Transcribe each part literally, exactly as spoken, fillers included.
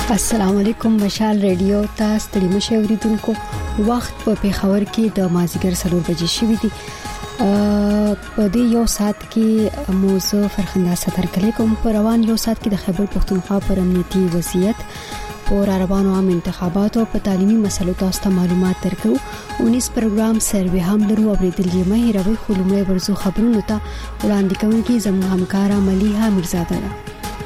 السلام علیکم مشال ریډیو تاسو ته مشوریدونکو وخت په پیښور کې د مازیګر سلور بجې شوې دي په دې یو ساعت کې موضوع فرخنده ستر کلی کوم په روان یو ساعت کې د خیبر پختونخوا پر امنیتي وضعیت پر روانو عام انتخاباتو په تعلیمي مسلو تاسو ته معلومات درکو اونیس پروګرام سروې هم درو اوریدل یې مې هروي خلومې ورزو خبرونه ته وړاندې کوونکی زموږ همکارا ملیحه مرزاده ده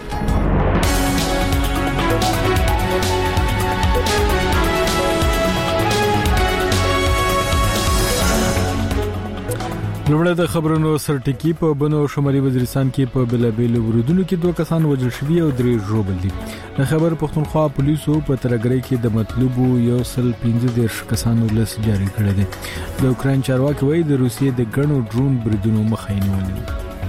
لومړی د خبرونو سرټکی په بنو شمالي وزیرستان کې په بلابېلو ورودونو کې دوه کسان وژل شوي او درې ژوبل دي. د خیبر پختونخوا پولیسو په ترګری کې د مطلوبو یو سل پنځه دیرش کسانو لس جاری کړی دی. د اوکرين چارواکي وایي د روسیې د ګڼو ډرون بریدونو مخه یې نیولې.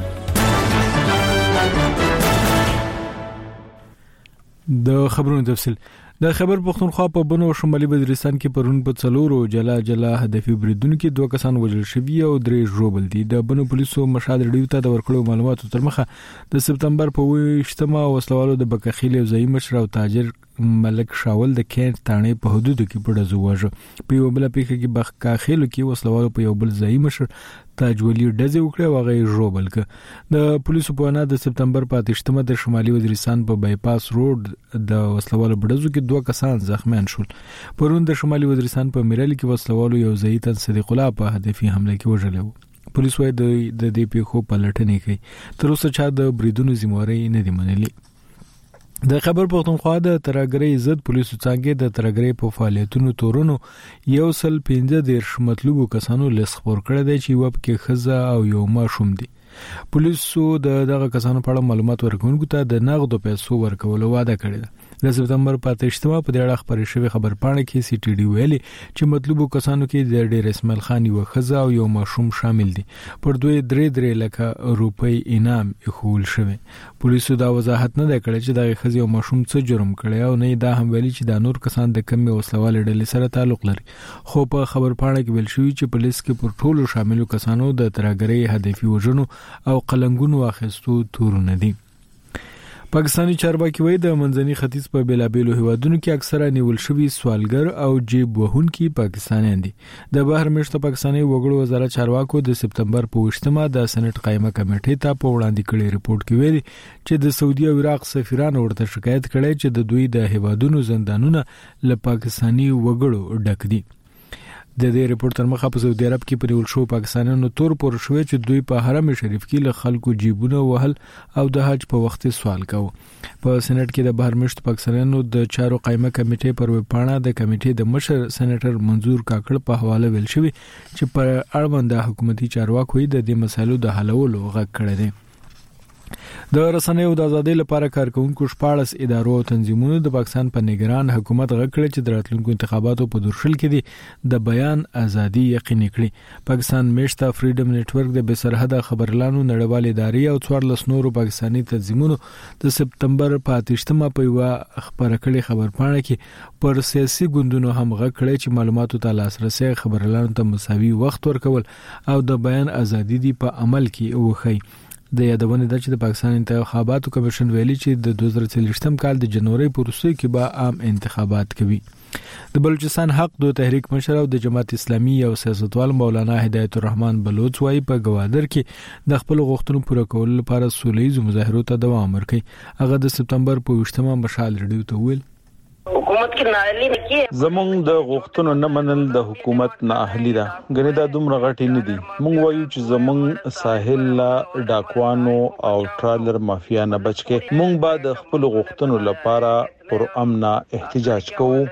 د خبرونو تفصیل د خیبر پختونخوا په بنو شمالي وزیرستان کې پرون په څلورو جلا جلا هدفي بریدونو کې دوه کسان وژل شوي او درې ژوبل دي. د بنو پولیسو مشال ریډیو ته د ورکړو معلوماتو تر مخه د سپتمبر په ویشتمه وسلوالو د بکخیل او ځای مشر او تاجر ملک شاول د کینټ تانه په حدودو کې پړځو واژه. په یو بل پیښه کې بکخیل کې وسلوالو په یو بل ځای مشر تاجولی ډزې وکړه او هغه ژوبل ک. د پولیسو په اړه د سپتمبر په اتشتمه د شمالي وزیرستان په بایپاس روډ د وسلوالو بډزو کې دوه کسان زخمیان شول. پرون د شمالي وزیرستان په میرل کې وسلوالو یو ځای تن صدیق الله په هدفي حمله کې وژل. پولیس وايي د دې پیښو په لټنې کوي. تر اوسه چا د بریدونو ذمہواری نه دی منلي. د خیبر پختونخوا د ترګری ضد پولیسو څنګه د ترګری په فعالیتونو تورونو یو سل پنځه دیرش مطلوبو کسانو لس خبر کړی دی چې وب کې خزه او یو ماشوم دي. پولیسو د دغه کسانو په اړه معلومات ورکوونکو ته د نغدو پیسو ورکولو وعده کړې ده. د سپتمبر په اتشتمه په دې اړه خبرې شوې خبر پاڼه کې سی ټي ډي ویلي چې مطلوبو کسانو کې د ډیر اسماعیل خان یو خزه او یو ماشوم شامل دي. پر دوی درې درې لکه روپۍ انعام اخول شوی. پولیسو دا وضاحت نه کړی چې دغه خزه او ماشوم څه جرم کړی او نه دا هم ویلي چې دا نور کسان د کمی وسلوال ډلې سره تعلق لري. خو په خبر پاڼه کې ویل شوی چې پولیس کې پر ټولو شاملو کسانو د ترګری هدفي وژنو او قلنګونو اخیستو تورونه دي. پاکستانی چارواکي وایي د منځني ختیځ په بلابېلو هیوادونو کې اکثره نیول شوي سوالګر او جیب وهونکي پاکستانیان دي. د بهر مشته پاکستاني وګړو وزارت چارواکو د سپتمبر په وشتمه د سېنات قائمه کمیټې ته په وړاندې کړي ریپورت کې ویلي چې د سعودي او عراق سفیرانو ورته شکایت کړي چې د دوی د هیوادونو زندانونه له پاکستانی وګړو ډک دي. د دې ریپورت تر مخه په سعودي عرب کې پریول شو پاکستانیانو تور پور شوې چې دوی په حرم شریف کې له خلکو جیبونه وهل او د حج په وخت سوال کاوه. په سېنات کې د بهر مشت پاکستانیانو د چارو قائمه کمیټې پر وپاڼه د کمیټې د مشر سېنیټر منظور کاکړ په حواله ویل شوی چې پر اړوند حکومتي چارواکو د دې مسایلو د حلولو غږ کړی دی. د رسنیو د ازادۍ لپاره کارکونکو شپاړس ادارو او تنظیمونو د پاکستان په نگران حکومت غږ کړی چې د راتلونکو انتخاباتو په درشل کې دي د بیان ازادي یقیني کړي. پاکستان میشته فریډم نتورک د بې سرحده خبرلانو نړیوال ادارې او څوارلس نورو پاکستانی تنظیمونو د سپتمبر په اتشتمه په یو خبره کړي خبر پاڼه کې پر سیاسي ګوندونو هم غږ کړی چې معلوماتو ته لاسرسي خبرلانو ته مساوي وخت ورکول او د بیان ازادي دی په عمل کې وخی. د یادونه ده چې د پاکستان انتخاباتو کمیشن ویلي چې د دوه زره څلوېښتم کال د جنوري په وروستۍ کې به عام انتخابات کوي. د بلوچستان حق دو تحریک مشر او د جماعت اسلامي او سیاستوال مولانا هدایت الرحمن بلوچ وايي په گوادر کې د خپل غوښتنو پوره کولو لپاره سولهییز مظاهرو ته دوام ورکړي. هغه د سپتمبر په وشتمه مشال ریډیو ته ویل حکومت کې نااهلي کې زمونږ د غوښتنو نه منل د حکومت نااهلي ده. غني دا دومره غټي نه دي. مونږ وایو چې زمونږ ساحل لا ډاکوانو او ټرالر مافیا نه بچ کې مونږ به د خپل غوښتنو لپاره پر امن احتجاج کوو.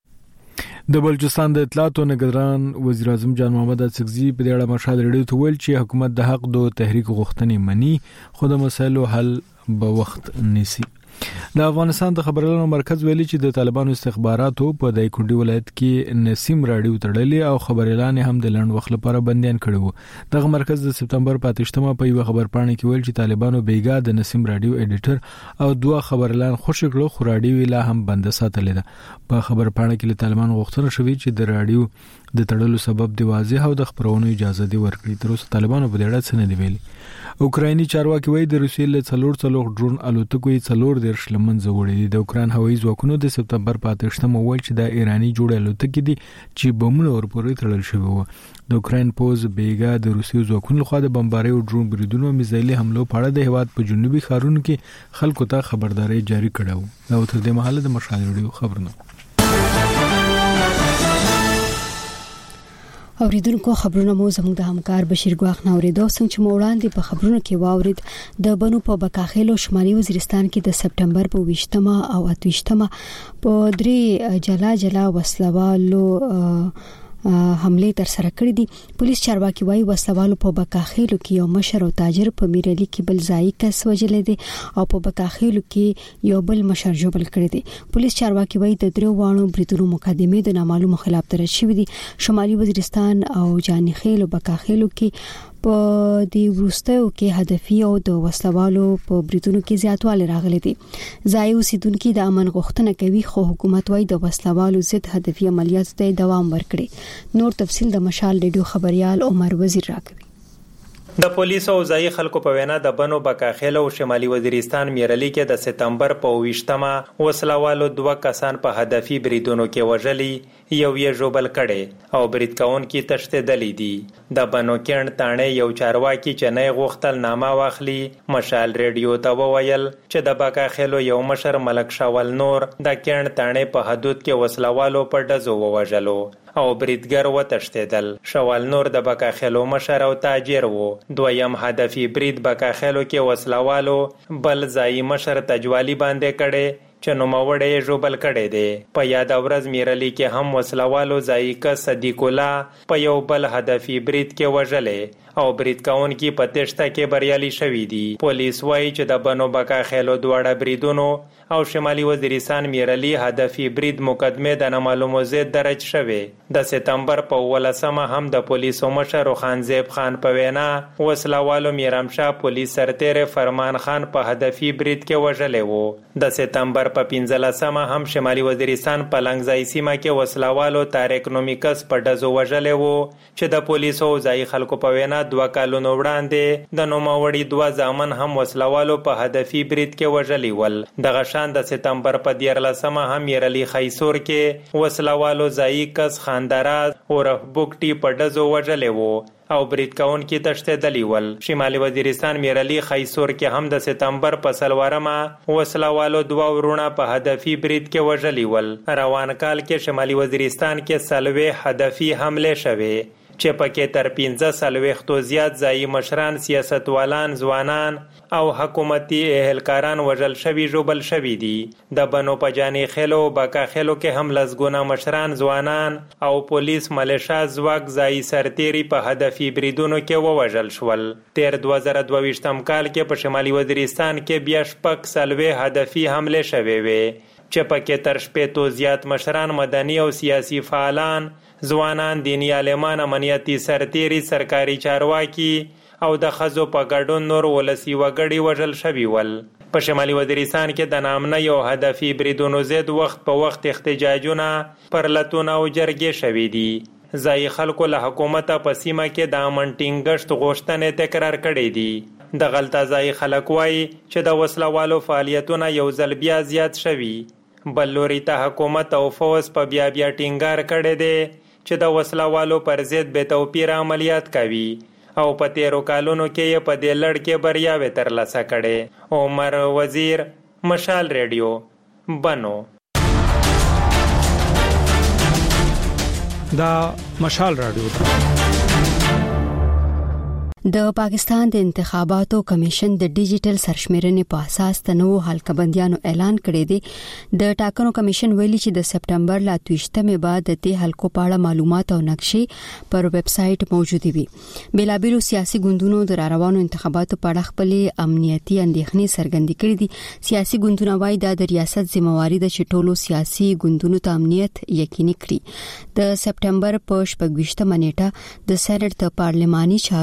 د بلوچستان د اطلاعات او نگران وزیر اعظم جان محمد اڅکزي په دې اړه مشال ریډیو ته ویل چې حکومت د حق دو تحریک غوښتنې مني خو د مسایلو حل به وخت نیسي. د افغانستان د خبرلانو مرکز ویلي چې د طالبانو استخباراتو په دایکنډي ولایت کې نسیم راډیو تړلې او خبرلان هم د لړن وخت لپاره بندیان کړي وو. دغه مرکز د سپتمبر په اتشتمه په یو خبر پاڼه کې ویل چې طالبانو بیګا د نسیم راډیو ایډیټر او دوه خبرلان خوشی کړو خو راډیو لا هم بند ساتلې ده. په خبر پاڼه کې له طالبانو غوښتنه شوې چې د راډیو د تړلو سبب دی واضح او د خبرونو اجازه دی ورکړي. تر اوسه طالبانو په دې اړه څه نه دی ویلي. اوکرایني چارواکي وایي د روسیې له څلور څلور ډرون الوتکو یې څلور دیرش لمنځه وړي دي. د اوکراین هوایي ځواکونو د سپتمبر په اتهشتمه وویل چې د ایراني جوړې الوتکې دي چې بمونه ورپورې تړل شوي وو. د اوکراین پوز بیګا د روسي ځواکونو لخوا د بمبارۍ او ډرون بریدونو او میزایلي حملو په اړه د هیواد په جنوبي ښارونو کې خلکو ته خبرداري جاری کړه و. دا تر دې مهاله د مشال رادیو خبرونه. اوریدونکو خبرونه مو زموږ د همکار بشیر ګواخ نه اوریدو څنګه چې وړاندې په خبرونو کې واورید د بنو په بکاخیلو شمالي وزیرستان کې د سپټمبر په ویشتمه او اتویشتمه په درې جلا جلا وسلوالو حمله تر سره کړې دي. پولیس چارواکي وايي وسلوالو په بکاخیلو کې یو مشر او تاجر په میرالي کې بل ځای کس وجلې دي او په بکاخیلو کې یو بل مشر جوړ کړی دي. پولیس چارواکي وايي د درو وانو بریتونو مقدمه د نامعلوم خلاف درج شوې دي. شمالي وزیرستان او جانخیل او بکاخیلو کې په دې وروستیو کې هدفي او د وسلوالو په بریتونو کې زیاتوالی راغلي دي. ځای اوسیدونکو د امن غوښتنه کوي خو حکومت وايي د وسلوالو ضد هدفي عملیاتو ته دوام ورکړي. نور تفصيل د مشال ریډیو خبريال عمر وزیر راکوي. د پولیسو او ځای خلکو په وینا د بنو بکاخیل او شمالي وزیرستان میرالي کې د سپتمبر په ویشتمه وسلوالو دوه کسان په هدفي بریدونو کې وژلي، یو یې ژوبل کړي او برید کوونکي تښتېدلي دي. د بنو کیڼ تاڼې یو چارواکي چې نه غوښتل نامه واخلي مشال ریډیو ته وویل چې د بکاخیلو یو مشر ملک شاول نور د کیڼ تاڼې په حدود کې وسلوالو په ډزو ووژلو او بریدګر وتښتېدل. شاول نور د بکاخیلو مشر او تاجر وو. دویم هدفي برید بکاخیلو کې وسلوالو بل ځای مشر تجوالی باندې کړي چې نوموړی ژوبل کړی دی. په یاد ورځ میرالي کې هم وسلوالو ځای که صدیق الله په یو بل هدفي برید کې وژلې او برید کوونکي په تېښته کې بریالي شوي دي. پولیس وایي چې د بنو بکاخیلو دواړه بریدونو او شمالي وزیرستان میرالي هدفي برید مقدمه د نامعلومو ضد درج شوې. د سپتمبر په ولسمه هم د پولیسو مشر خانزیب خان په وینا وسلوالو میرامشاه پولیس سرتیر فرمان خان په هدفي برید کې وژلې وو. د سپتمبر په پنځلسمه هم شمالي وزیرستان په لنګځای سیمه کې وسلوالو طارق نومي کس په ډزو وژلې وو چې د پولیسو او ځای خلکو په وینا دوه کالونو وړاندې د نوموړي دوه زامن هم وسلوالو په هدفي برید کې وژلي ول. دغه شان د سپتمبر په دیارلسمه هم میرالي خیسور کې وسلوالو ځای کس خاندراز عرف بوکټي په ډزو وژلې وو او برید کوونکي تښتېدلي ول. شمالي وزیرستان میرالي خیسور کې هم د سپتمبر په څلورمه وسلوالو دوه ورونه په هدفي برید کې وژلي ول. روان کال کې شمالي وزیرستان کې څلوېښت هدفي حملې شوې چې پکې تر پنځه څلوېښتو زیات ځایي مشران، سیاستوالان، ځوانان او حکومتي اهلکاران وژل شوي ژوبل شوي دي. د بنو په جانخیلو او بکاخیلو کې هم لسګونه مشران، ځوانان او پولیس ملیشا ځواک ځایي سرتیري په هدفي بریدونو کې ووژل شول. تیر دوه زره دوه ویشتم کال کې په شمالي وزیرستان کې بیا شپږ څلوېښت هدفي حملې شوې وې چې پکې تر شپېتو زیات مشران، مدني او سیاسي فعالان، ځوانان، دیني عالمان، امنیتي سرتیري، سرکاري چارواکي او د ښځو په ګډون نور ولسي وګړي وژل شوي ول. په شمالي وزیرستان کې د نامنه یو هدفي بریدونو ضد وخت په وخت احتجاجونه، پرلتونه او جرګې شوي دي. ځایي خلکو له حکومته په سیمه کې د امن ټینګښت غوښتنې تکرار کړې دي. د غلطه ځایي خلک وایي چې د وسلوالو فعالیتونه یو ځل بیا زیات شوي. بل لوري ته حکومت او فوز په بیا بیا ټینګار کړی دی چې د وسلوالو پر ضد بې توپیره عملیات کوي او په تیرو کالونو کې یې په دې لړ کې بریاوې ترلاسه کړې. عمر وزیر، مشال ریډیو، بنو. دا مشال رادیو ده. د پاکستان د انتخاباتو کمیشن د ډیجیټل سرشمیرنې په اساس د نوو حلقبندیانو اعلان کړی دی. د ټاکنو کمیشن ویلي چې د سپټمبر لا تویشتمې بعد د دې حلقو په اړه معلومات او نقشې پر ویب سټ موجود وي. بیلابیلو سیاسي ګوندونو د راروانو انتخاباتو په اړه خپلې امنیتي اندېښنې څرګندې کړې دي. سیاسي ګوندونه وايي دا د ریاست ذمہواري ده چې ټولو سیاسي ګوندونو ته امنیت یقیني کړي. د سپټمبر په شپږ ویشتمه نیټه د سېنات د پارلماني چارو کمیټې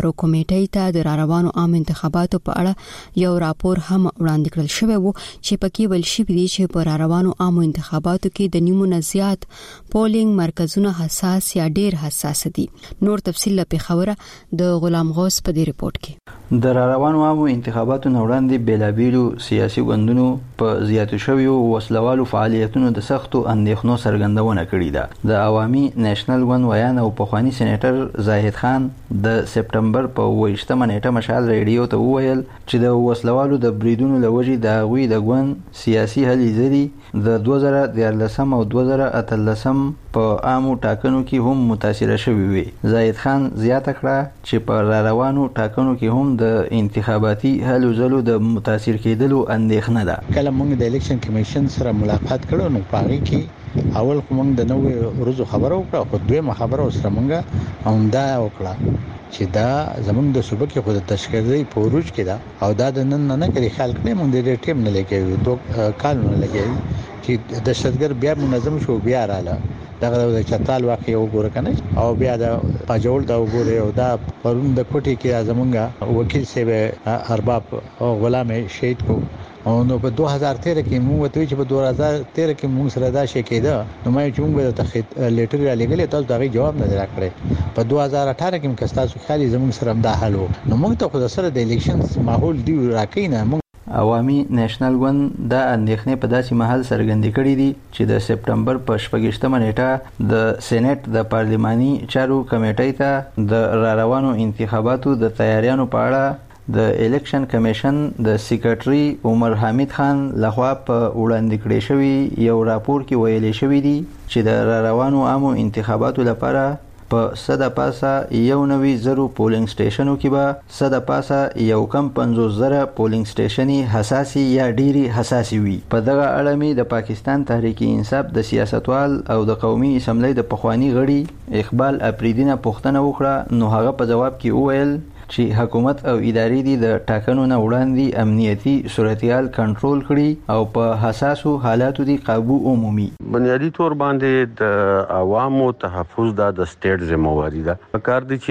کمیټې ته د راروانو عام انتخاباتو په اړه یو راپور هم وړاندې کړل شوی و چې پکې ویل شوی دی چې په راروانو عام انتخاباتو کې د نیمو زیات پولینګ مرکزونه حساس یا ډیر حساس دي. نور تفصیل په خبره د غلام غوث په دې ریپورت کې. د راروانو عام انتخاباتو وړاندې بیلابیلو سیاسي ګوندونو په زیاتو شویو وسلوالو فعالیتونو د سختو اندېښنو څرګندونه کړې ده. د عوامي نېشنل ګوند ویان او پخوانی سېنیټر زاهد خان د سپټمبر په اووه نیټه مشال ریډیو ته وویل چې د وسلوالو د بریدونو لوجې د هغوی د ګوند سیاسي هلې ځلې د دوه زره دیارلسم او دوه زره اتلسم په عامو ټاکنو کې هم متاثره شوي وي. زاهد خان زیاته کړه چې په راروانو ټاکنو کې هم د انتخاباتي هلو ځلو د متاثر کېدلو اندېښنه ده. کله موږ د الیکشن کمیشن سره ملاقات کړو نو په هغه کې اول کوم د نوې ورځو خبرو وکړه خو دویمه خبره سره موږ همدا وکړه چې دا زمونږ د صوبې کې خود تشکیلي پروژ کې دا او دا د نن نه کړي خیال کړي موږ د ټیم نه لګي دوه کال نه لګي چې د شتګر بیا منظم شو بیا رااله دغه د چتال واقع یو ګور کنه او بیا د پاجول دا وګوره او دا پرون د کوټي کې زمونږ وکیل سیو ارباب او غلام شهید کو او نو په دوه هزار تیره کې موږ ته چې په دوه هزار تیره کې موږ سره دا شي کېده نو مې چې موږ ته لیټر را لګلې تاسو دا جواب نه راکړې. په دوه هزار اټھارہ کې موږ تاسو خالي زموږ سره دا حل نو موږ ته خو سره د الیکشن ماحول دی راکینه. عوامي نېشنل ګوند د اندېښنې په داسې محل څرګندې کړې دي چې د سپټمبر په شپږشتمه نیټه د سېنات د پارلماني چارو کمیټې ته د راروانو انتخاباتو د تیاریانو په اړه د الیکشن کمیشن د سیکریټري عمر حمید خان لخوا په وړاندې کړی شوی یو راپور کې ویلي شوی دی چې د راروانو عامو انتخاباتو لپاره په صد پاسه یو نوي زرو پولینګ سټیشنو کې به صد پاسه یو کم پنځوس زره پولینګ سټیشني حساسي یا ډيري حساسي وي. په دغه اړه می د پاکستان تحریک انصاف د سیاستوال او د قومي اسمبلی د پخوانی غړي اقبال اپریدینه پوښتنه وکړه نو هغه په جواب کې وویل چې حکومت او ادارې دي د ټاکنو نه وړاندې امنیتي صورتحال کنټرول کړي او په حساسو حالاتو دي قابو عمومي. بنیادی طور باندې د عوامو تحفظ دا د سټیټ ذمہواری ده. کار دي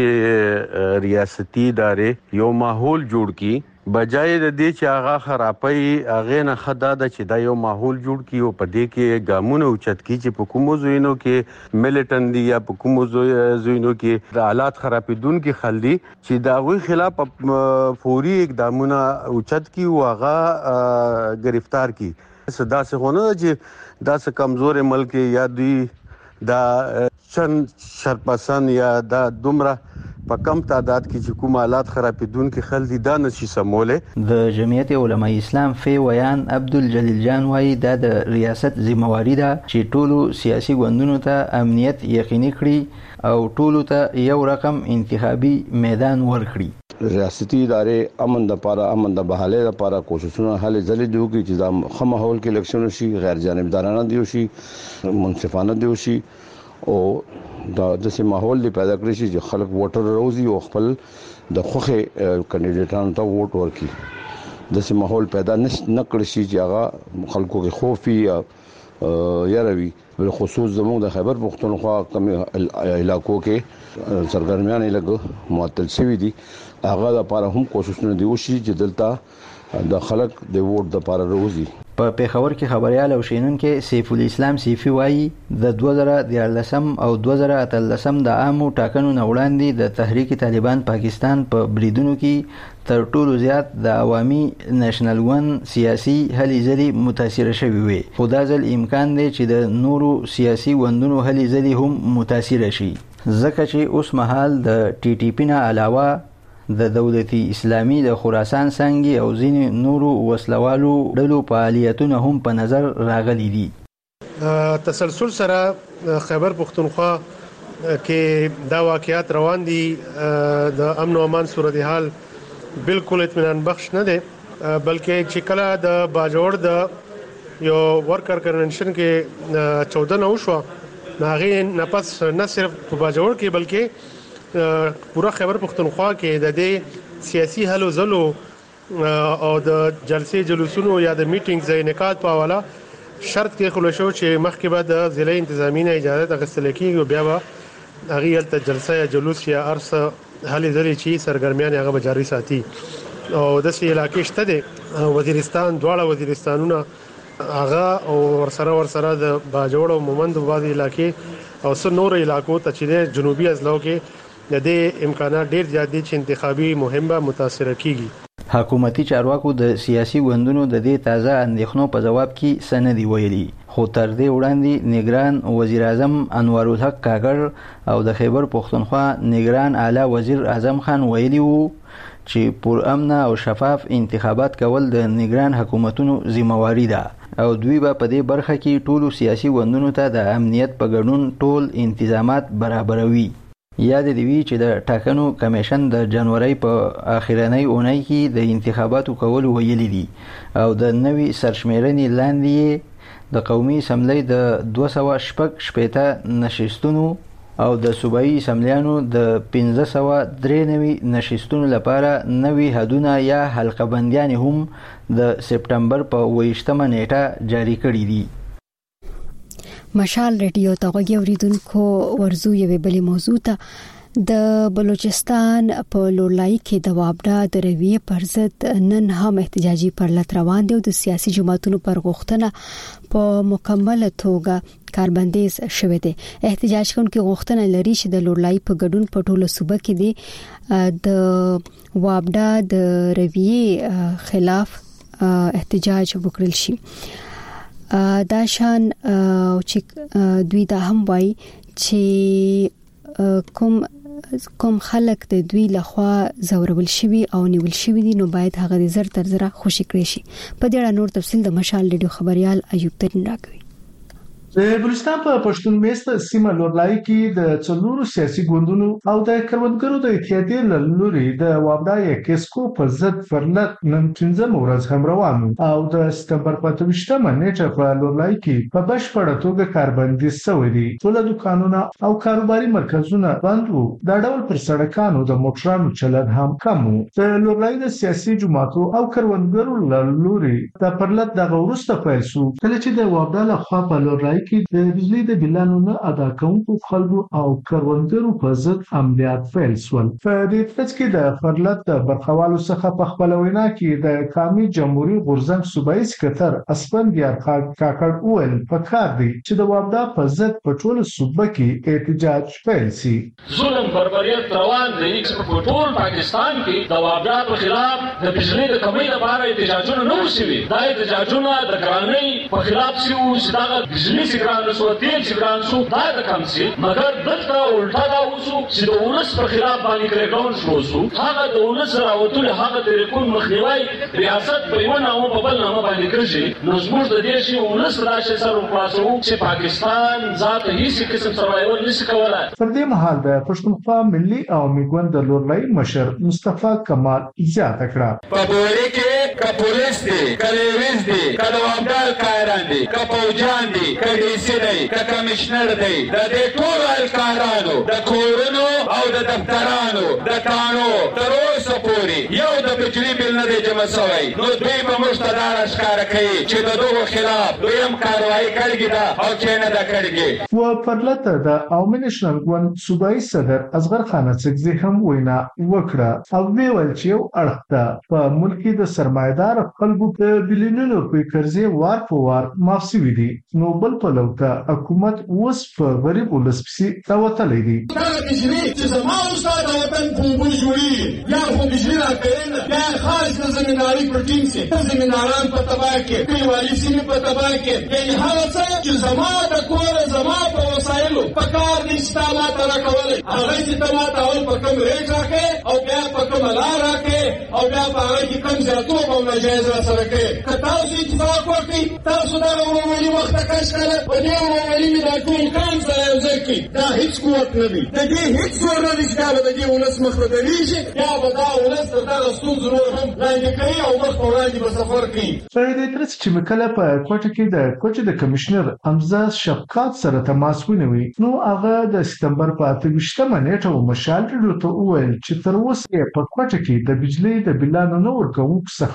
چې ریاستي ادارې یو ماحول جوړ کړي بجای د دې چې هغه خرابای هغه نه خدا د چې دا یو ماحول جوړ کی او په دې کې ګامونه اوچت کی چې په کومو زوینو کې ملیټن دی یا په کومو زوینو کې د حالات خرابیدون کې خلدي چې دا غوي خلاف فوري اقدامونه اوچت کی او هغه گرفتار کی. صدا سے هونه چې دا څه کمزور ملک یا دوی دا چن شرپسند یا دا دومره په کم تعداد کې چې کوم حالات خرابیدون کې خلدي دا نشي سموله. د جمعیت علماء اسلام فی ویان عبدالجلیل جان وایي دا د ریاست ذمہواری ده چې ټولو سیاسي ګوندونو ته امنیت یقیني کړي او ټولو ته یو رقم انتخابي میدان ورکړي. ریاستي ادارې امن د پاره امن د بحاله لپاره کوششونه هلي ځلې دی چې چې دا خه ماحول کې الیکشن شي غیر جانبدارانه دی شي منصفانه دی شي او دا د سه ماحول دی پیدا کړی شي چې خلک ووټر روزي او خپل د خوخه کینډیډیټانو ته ووټ ورکړي. د سه ماحول پیدا نه کړی شي چې هغه خلکو کې خوف یا یاروي بل خصوص زموږ د خیبر پختونخوا کم علاقو کې سرګرمیان لګ معطل شوی دي هغه لپاره هم کوششونه دی وشي چې دلته د خلک د ووټ د لپاره روزي. په پیښور کې خبريال او شینونکو سیف الاسلام سیفي وایي د دوه زره دیارلسم او دوه زره اتلسم د عامو ټاکنو نه وړاندې د تحریک طالبان پاکستان په بریدونو کې تر ټولو زیات د عوامي نېشنل ګوند سیاسي هلې ځلې متاثر شوي وي. خو دا ځل امکان دی چې د نورو سیاسي ګوندونو هلې ځلې هم متاثر شي ځکه چې اوس مهال د ټي ټي پی نه علاوه د دولتي اسلامي د خراسان څنګه او ځینې نورو وسلوالو ډلو فعالیتونه هم په نظر راغلي دي. تسلسل سره خیبر پختونخوا کې دا واقعیات روان دي. د امن او امان صورتحال بالکل اطمینان بخش نه دي بلکې چې کله د باجوړ د یو ورکر کنونشن کې چودہ نو شو ناغي نه پس نه صرف په باجوړ کې بلکې پورا خیبر پختونخوا کې د دې سیاسي حلو زلو او د جلسې جلوسونو یا د میټینګز د انعقاد په حواله شرط کې خلک شو چې مخکې به د ضلع انتظامی نه اجازه اخیستل کېږي او بیا به هغه ته جلسه یا جلوس یا ارس هلي ځلې چې سرګرمیان هغه جاری ساتي او د سې علاقې شته د وزیرستان دواړه وزیرستانونه هغه او ورسره ورسره د باجوړ او مومند وادي علاقې او څو نور علاقو ته چې جنوبي ازلاو کې د دې امکانات ډېر زیات دي چې انتخابي مهم به متاثر کیږي. حکومتي چارواکو د سیاسي ګوندونو د دې تازه اندېښنو په جواب کې سندي ویلي، خو تر دې وړاندې نگران وزیر اعظم انوار الحق کاکړ او د خیبر پختونخوا نگران اعلی وزیر اعظم خان ویلي وو چې پر امن او شفاف انتخابات کول د نگران حکومتونو ذمہواری ده او دوی به په دې برخه کې ټولو سیاسي ګوندونو ته د امنیت په ګډون ټول انتظامات برابروي. یاد دی وی چې د ټاکنو کمیشن د جنوري په اخیرنۍ اونۍ کې د انتخاباتو کول ویلي دي او د نوي سرشمیرنې لاندې د قومي اسمبلی د دوه سوه شپږ شپېته نشستونو او د صوبایي اسمبلیانو د پنځه سوه درې نوي نشستونو لپاره نوي حدونه یا حلقه بندیان هم د سپټمبر په اوویشتمه نیټه جاری کړي دي. مشال ریډیو ته غوږی اوریدونکو ورزو یوې بلې موضوع ته د بلوچستان په لورلای کې د وابډا د رویې پر ضد نن هم احتجاجي پرلط روان دي او د سیاسي جماعتونو پر غوښتنه په مکمل توګه کاربندیز شوه دي. احتجاج کوونکي غوښتنه لري چې د لورلای په ګډون په ټوله صوبه کې دي د وابډا د رویې خلاف احتجاج وکړل شي. دا شان چې دوی دا هم وایي چې کوم کوم خلک د دوی لخوا زورول شوی او نیول شوی دي نو باید هغه د زر تر زره خوشی کړی شي. په دې اړه نور تفصیل د مشال ریډیو خبريال ایوب ترین راکوي. د بلوچستان په پښتون میست سیمه لورلای کې د څلورو سیاسي ګوندونو او د کروندګرو د اتحادیې له لوري د وابډا یکسکو پر ضد پرلط نن پنځمه ورځ هم روان او د سپتمبر په اوویشتمه نیټه په لورلای کې په بشپړه توګه کاربندیز شوی دی. ټول دکانونه او کاروباري مرکزونه بند وو. دا ډول پر سړکانو د موټرانو چلن هم کم وو. د لورلای د سیاسي جماعتو او کروندګرو له لوري د پرلط د غورسته پیل شو کله چې د وابډا له خوا په لورلای کې د بجلی د بلانو نه ادا کوونکو خلکو او کروندګرو په ضد عملیات پیل شول. په دې ترڅ کې د پرلط د برخوالو څخه په خپل وینا کې د قومي جمهوریت غورځنګ صوبایي سکتر اسپندیار کاکړ وویل پکار دی چې د وابډا په ضد په ټوله صوبه کې احتجاج پیل شي. ظلم بربریت روان دی چې په ټول پاکستان کې د وابډا په خلاف د بجلی د کمی لپاره احتجاجونه نه وشوي. دا احتجاجونه د ګرانۍ په خلاف شي او چې دا بجلی ګران شو تیل چې ګران شو دا د کم شي مګر دلته الټا دا وشو چې د ولس په خلاف باندې کړهګاون شو شو هغه د ولس راوتل هغه د ریکون مخنیوي ریاست په یو نامه په بل نامه باندې کړی نو زموږ د دې شی ولس راشي سره خلاصو چې پاکستان ذات هیڅ قسم سروایول نشي کولای. پر دې مهال د پښتونخوا ملي او میګوند د لورلای مشر مصطفی کمال زیاته کړه په بوري کې کا پولیس دي کلیویز دي کډوامدار کاران دي کپوجان دي کډي سي دی کا کمشنر دی د دې ټول الکارانو د کورونو او د دفترانو د کانو تر اوسه پورې یو د بجلی بل نه دی جمع شوی نو دوی په مستدار اشکار کوي چې د دوه خلاف دویم کاروایی کړی دا او چې نه دا کړی. و پرلته د عوامي نېشنل ګوند صوبایي صدر اصغر خان اڅکزي هم وینا وکړه او ویل چې یو اړخ په ملک د سرمایدار خلکو په بلیونونو په قرضې وار په وار معاف شوي دي نو بل په لوته حکومت اوس په غریب ولسپسې راوتلی دی. دا بجلی چې زما استاد وطن په اوبو جوړي یا خو بجلی راکوي یا خاص د زمینداري پر ټیم سي زمینداران په تباه کې کلیوالي سیمې په تباه کې یعنې هغه څه چې زما د کور زما په وسایلو په کار دي چې تا ماته راکولی هغه چې ته ماته اول په کوم ریټ راکوې او بیا په کومه لار راکوې او بیا په هغه کې کوم زیاتوب او ناجایز راسره کوې که تاسو اتفاق وکړئ تاسو دغه ورورولي مخته کش کړه په دې ورورولي مې دا ټول کام سره یو ځای کړي دا هېڅ قوت نه دی د دې هېڅ زور نه دی چې دا به د دې ولس مخته درېږي یا به دا ولس تر دغه ستونزو نور هم لاندې کوي او مخ په وړاندې به سفر کوي. په دې ترڅ چې مې کله په کوټه کې د کوټې د کمشنر حمزه شفقات سره تماس ونیوي نو هغه د سپتمبر په اته ویشتمه نیټه مشال ریډیو ته وویل چې تر اوسه په کوټه کې د بجلی د بلانو نه ورکوونکو څخه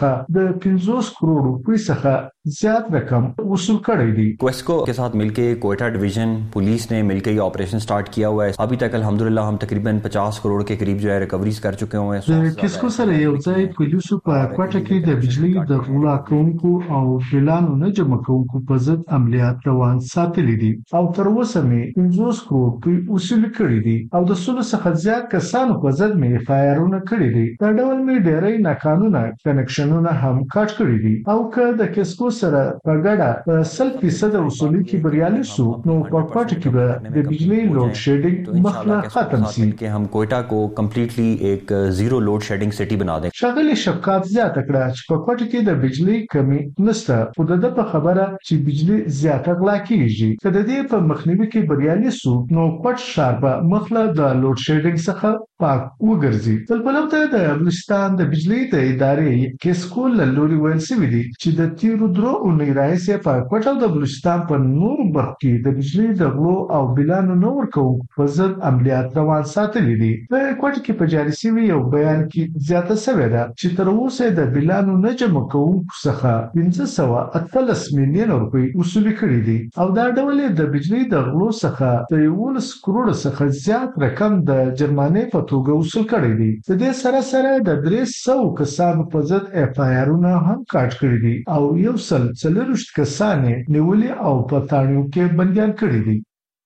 څخه د پنځوس کروڑ روپۍ څخه زیات رقم वसूल करी दी। क्वेस्को के साथ मिलकर कोयटा डिवीजन पुलिस ने मिलकर ये ऑपरेशन स्टार्ट किया हुआ है। अभी तक अल्हम्दुलिल्लाह हम तकरीबन पचास करोड़ के करीब जो है रिकवरीज कर चुके हुए हैं। किसको सर ये होता है पुलिस په کوټه کې د بجلی د غلا کوونکو او بلانو نه جمع کوونکو په ضد عملیات روان ساتلي دي او تر اوسه مې پنځوس کروڑ روپۍ وصول کړي دي او د سلو څخه زیات کسانو په ضد مې فایرونه کړي دي. دا ډول مې ډېرې ناقانونه کنکشنونه هم کاټ کړي دي او که د کیسکو سره په ګډه سل فیصد وصولي کې بریالي شو نو په کوټه کې به د بجلی لوډ شیډینګ مخله ختم شي कि हम कोयटा को कम्प्लीटली एक जीरो लोड शेडिंग सिटी बना दें। شاغلي شفقات زیاته کړه چې په کوټه کې د بجلی کمی نشته خو د په خبره چې بجلی زیاته غلا کیږي که د دې په مخنیوي کې بریالي شو نو کوټ شهر په مخله د لوډ شیډینګ څخه پاک وګرځي. بلبلو ته د بلوچستان د بجلی د ادارې کیسکو لوري ویل سوي دي چې د تیرو درو اونۍ راځي په کوټه د بلوچستان په نور برخو کې د بجلی د غلو او بلانو نور کوونکو په ضد عملیات روان ساتلي دي. په کوټه کې په جاري سوي یو بیان کې زیاته شوې ده چې تر اوسه د بلانو نه جمع کوونکو څخه پنځه سوه اتلس میلیون روپۍ وصول کړي دي او دا ډول د بجلی د غلو څخه د یولس کروڑ څخه زیات رقم د جرمانې په توګه وصول کړي دي. د دې سره سره د درې سوه کسانو په ضد اف آی آرونه هم کاټ کړي دي او یو سل څلرویشت کسان نیولي او په تاڼیو کې بندیان کړي دي.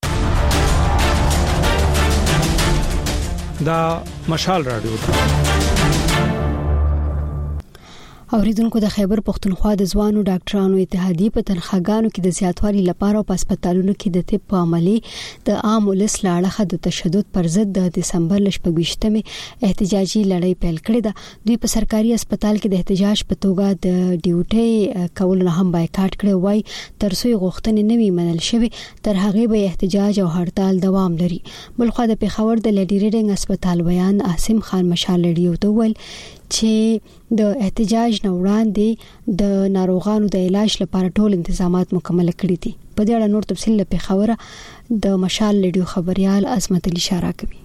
دا مشال رادیو اوریدونکو د خیبر پختونخوا د ځوانو ډاکټرانو اتحادیې په تنخواګانو کې د زیاتوالي لپاره او په هسپتالونو کې د طب په عملي د عام ولس لاړه د تشدد پر ضد د دسمبر لشپږمه احتجاجي لړۍ پیل کړې ده. دوی په سرکاري هسپتال کې د احتجاج په توګه د ډیوټي کول نه هم بایکاټ کړي وای تر څو غوښتنې نوي منل شوی تر هغه به احتجاج او هړتال دوام لري. بلخو د پیښور د لیډي ریډینګ هسپتال بیان عاصم خان مشال ریډیو ته ویل چې د احتجاج نه وړاندې د ناروغانو د علاج لپاره ټول تنظیمات مکمل کړي دي. په دې اړه نور تفصیل له پیښور د مشال ریډیو خبريال عظمت علي اشاره کوي.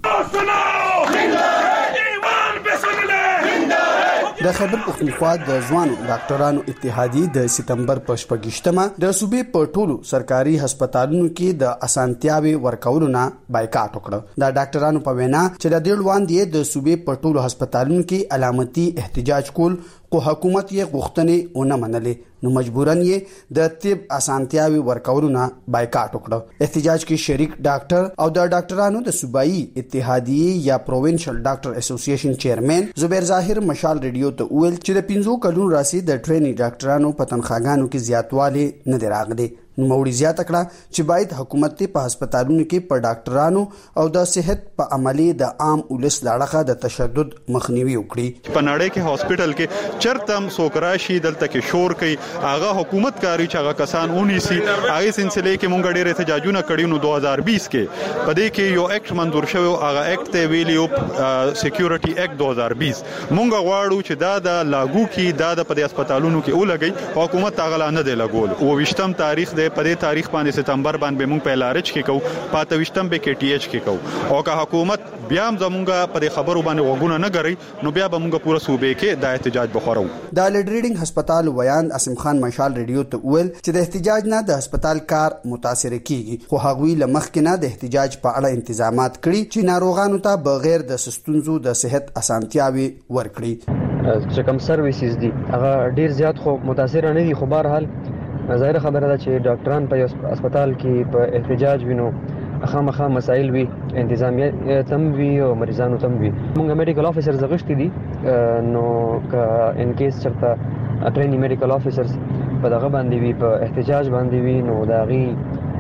د خیبر پختونخوا د ځوانو ډاکټرانو اتحادیې د سپتمبر په شپږشتمه د صوبې په ټولو سرکاري هسپتالونو کې د اسانتیاوي ورکولو نه بایکاټ وکړ. د ډاکټرانو په وینا چې د دې وړاندې د صوبې په ټولو هسپتالونو کې علامتي احتجاج کول خو حکومت یې غوښتنې ونه منلې نو مجبورن یې د طب اسانتیاوي ورکولو نه بایکاټ وکړ. احتجاج کې شریک ډاکټر او د ډاکټرانو د صوبایي اتحادیې یا پروینشل ډاکټر اسوسییشن چیرمن زبیر ظاهر مشال ریډیو ته ویل چې د پنځو کلونو راسي د ټریننګ ډاکټرانو په تنخواګانو کې زیاتوالی نه دی راغلی. نو موړي زیاته کړه چې باید حکومت ته په هسپتالونو کې په ډاکټرانو او د صحت په عملي د عام ولس لاړه د تشدد مخنیوي وکړي. په نړۍ کې هسپتال کې چرتم سوکراشي دلته کې شور کوي هغه حکومت کاری چې هغه کسان ونیسي هغه سلسله کې مونږ ډېر احتجاجونه کړیو نو دوه هزار بیس کې په دې کې یو اکټ منظور شوی هغه اکټ ته ویلیو سکیورټي اکټ دوه هزار بیس مونږ غواړو چې دا د لاګو کې دا د په هسپتالونو کې ولګي حکومت هغه نه دی لګول. او وشتم تاریخ د په دې تاریخ باندې ستمبر باندې موږ په لارچ کې کو پاته وشتم به کې ټي ایچ کې کو او که حکومت بیا هم زمونږه په خبرو باندې وګونه نه غري نو بیا به موږ پوره صوبې کې د احتجاج بخورو. د لیډ ریډینګ هسپتال ویان عاصم خان مشال ریډیو ته ویل چې د احتجاج نه د هسپتال کار متاثر کیږي خو هغوی لمخ کې نه د احتجاج په اړه انتظامات کړي چې ناروغانو ته بغیر د سستونزو د صحت اسانتیاوي ورکړي. چې کوم سرویسز دي هغه ډیر زیات خو متاثر نه دي خو بهر حال ظاهر خبره ده چې ډاکټران په هسپتال کې په احتجاج وینو خامخا مسائل وي انتظامیه تم وي او مریضانو تم وي. موږ میډیکل افیسرز غشتي دي نو که ان کیس چرته ټریننګ میډیکل افیسرز په دغه باندې وي په احتجاج باندې وي نو دا غي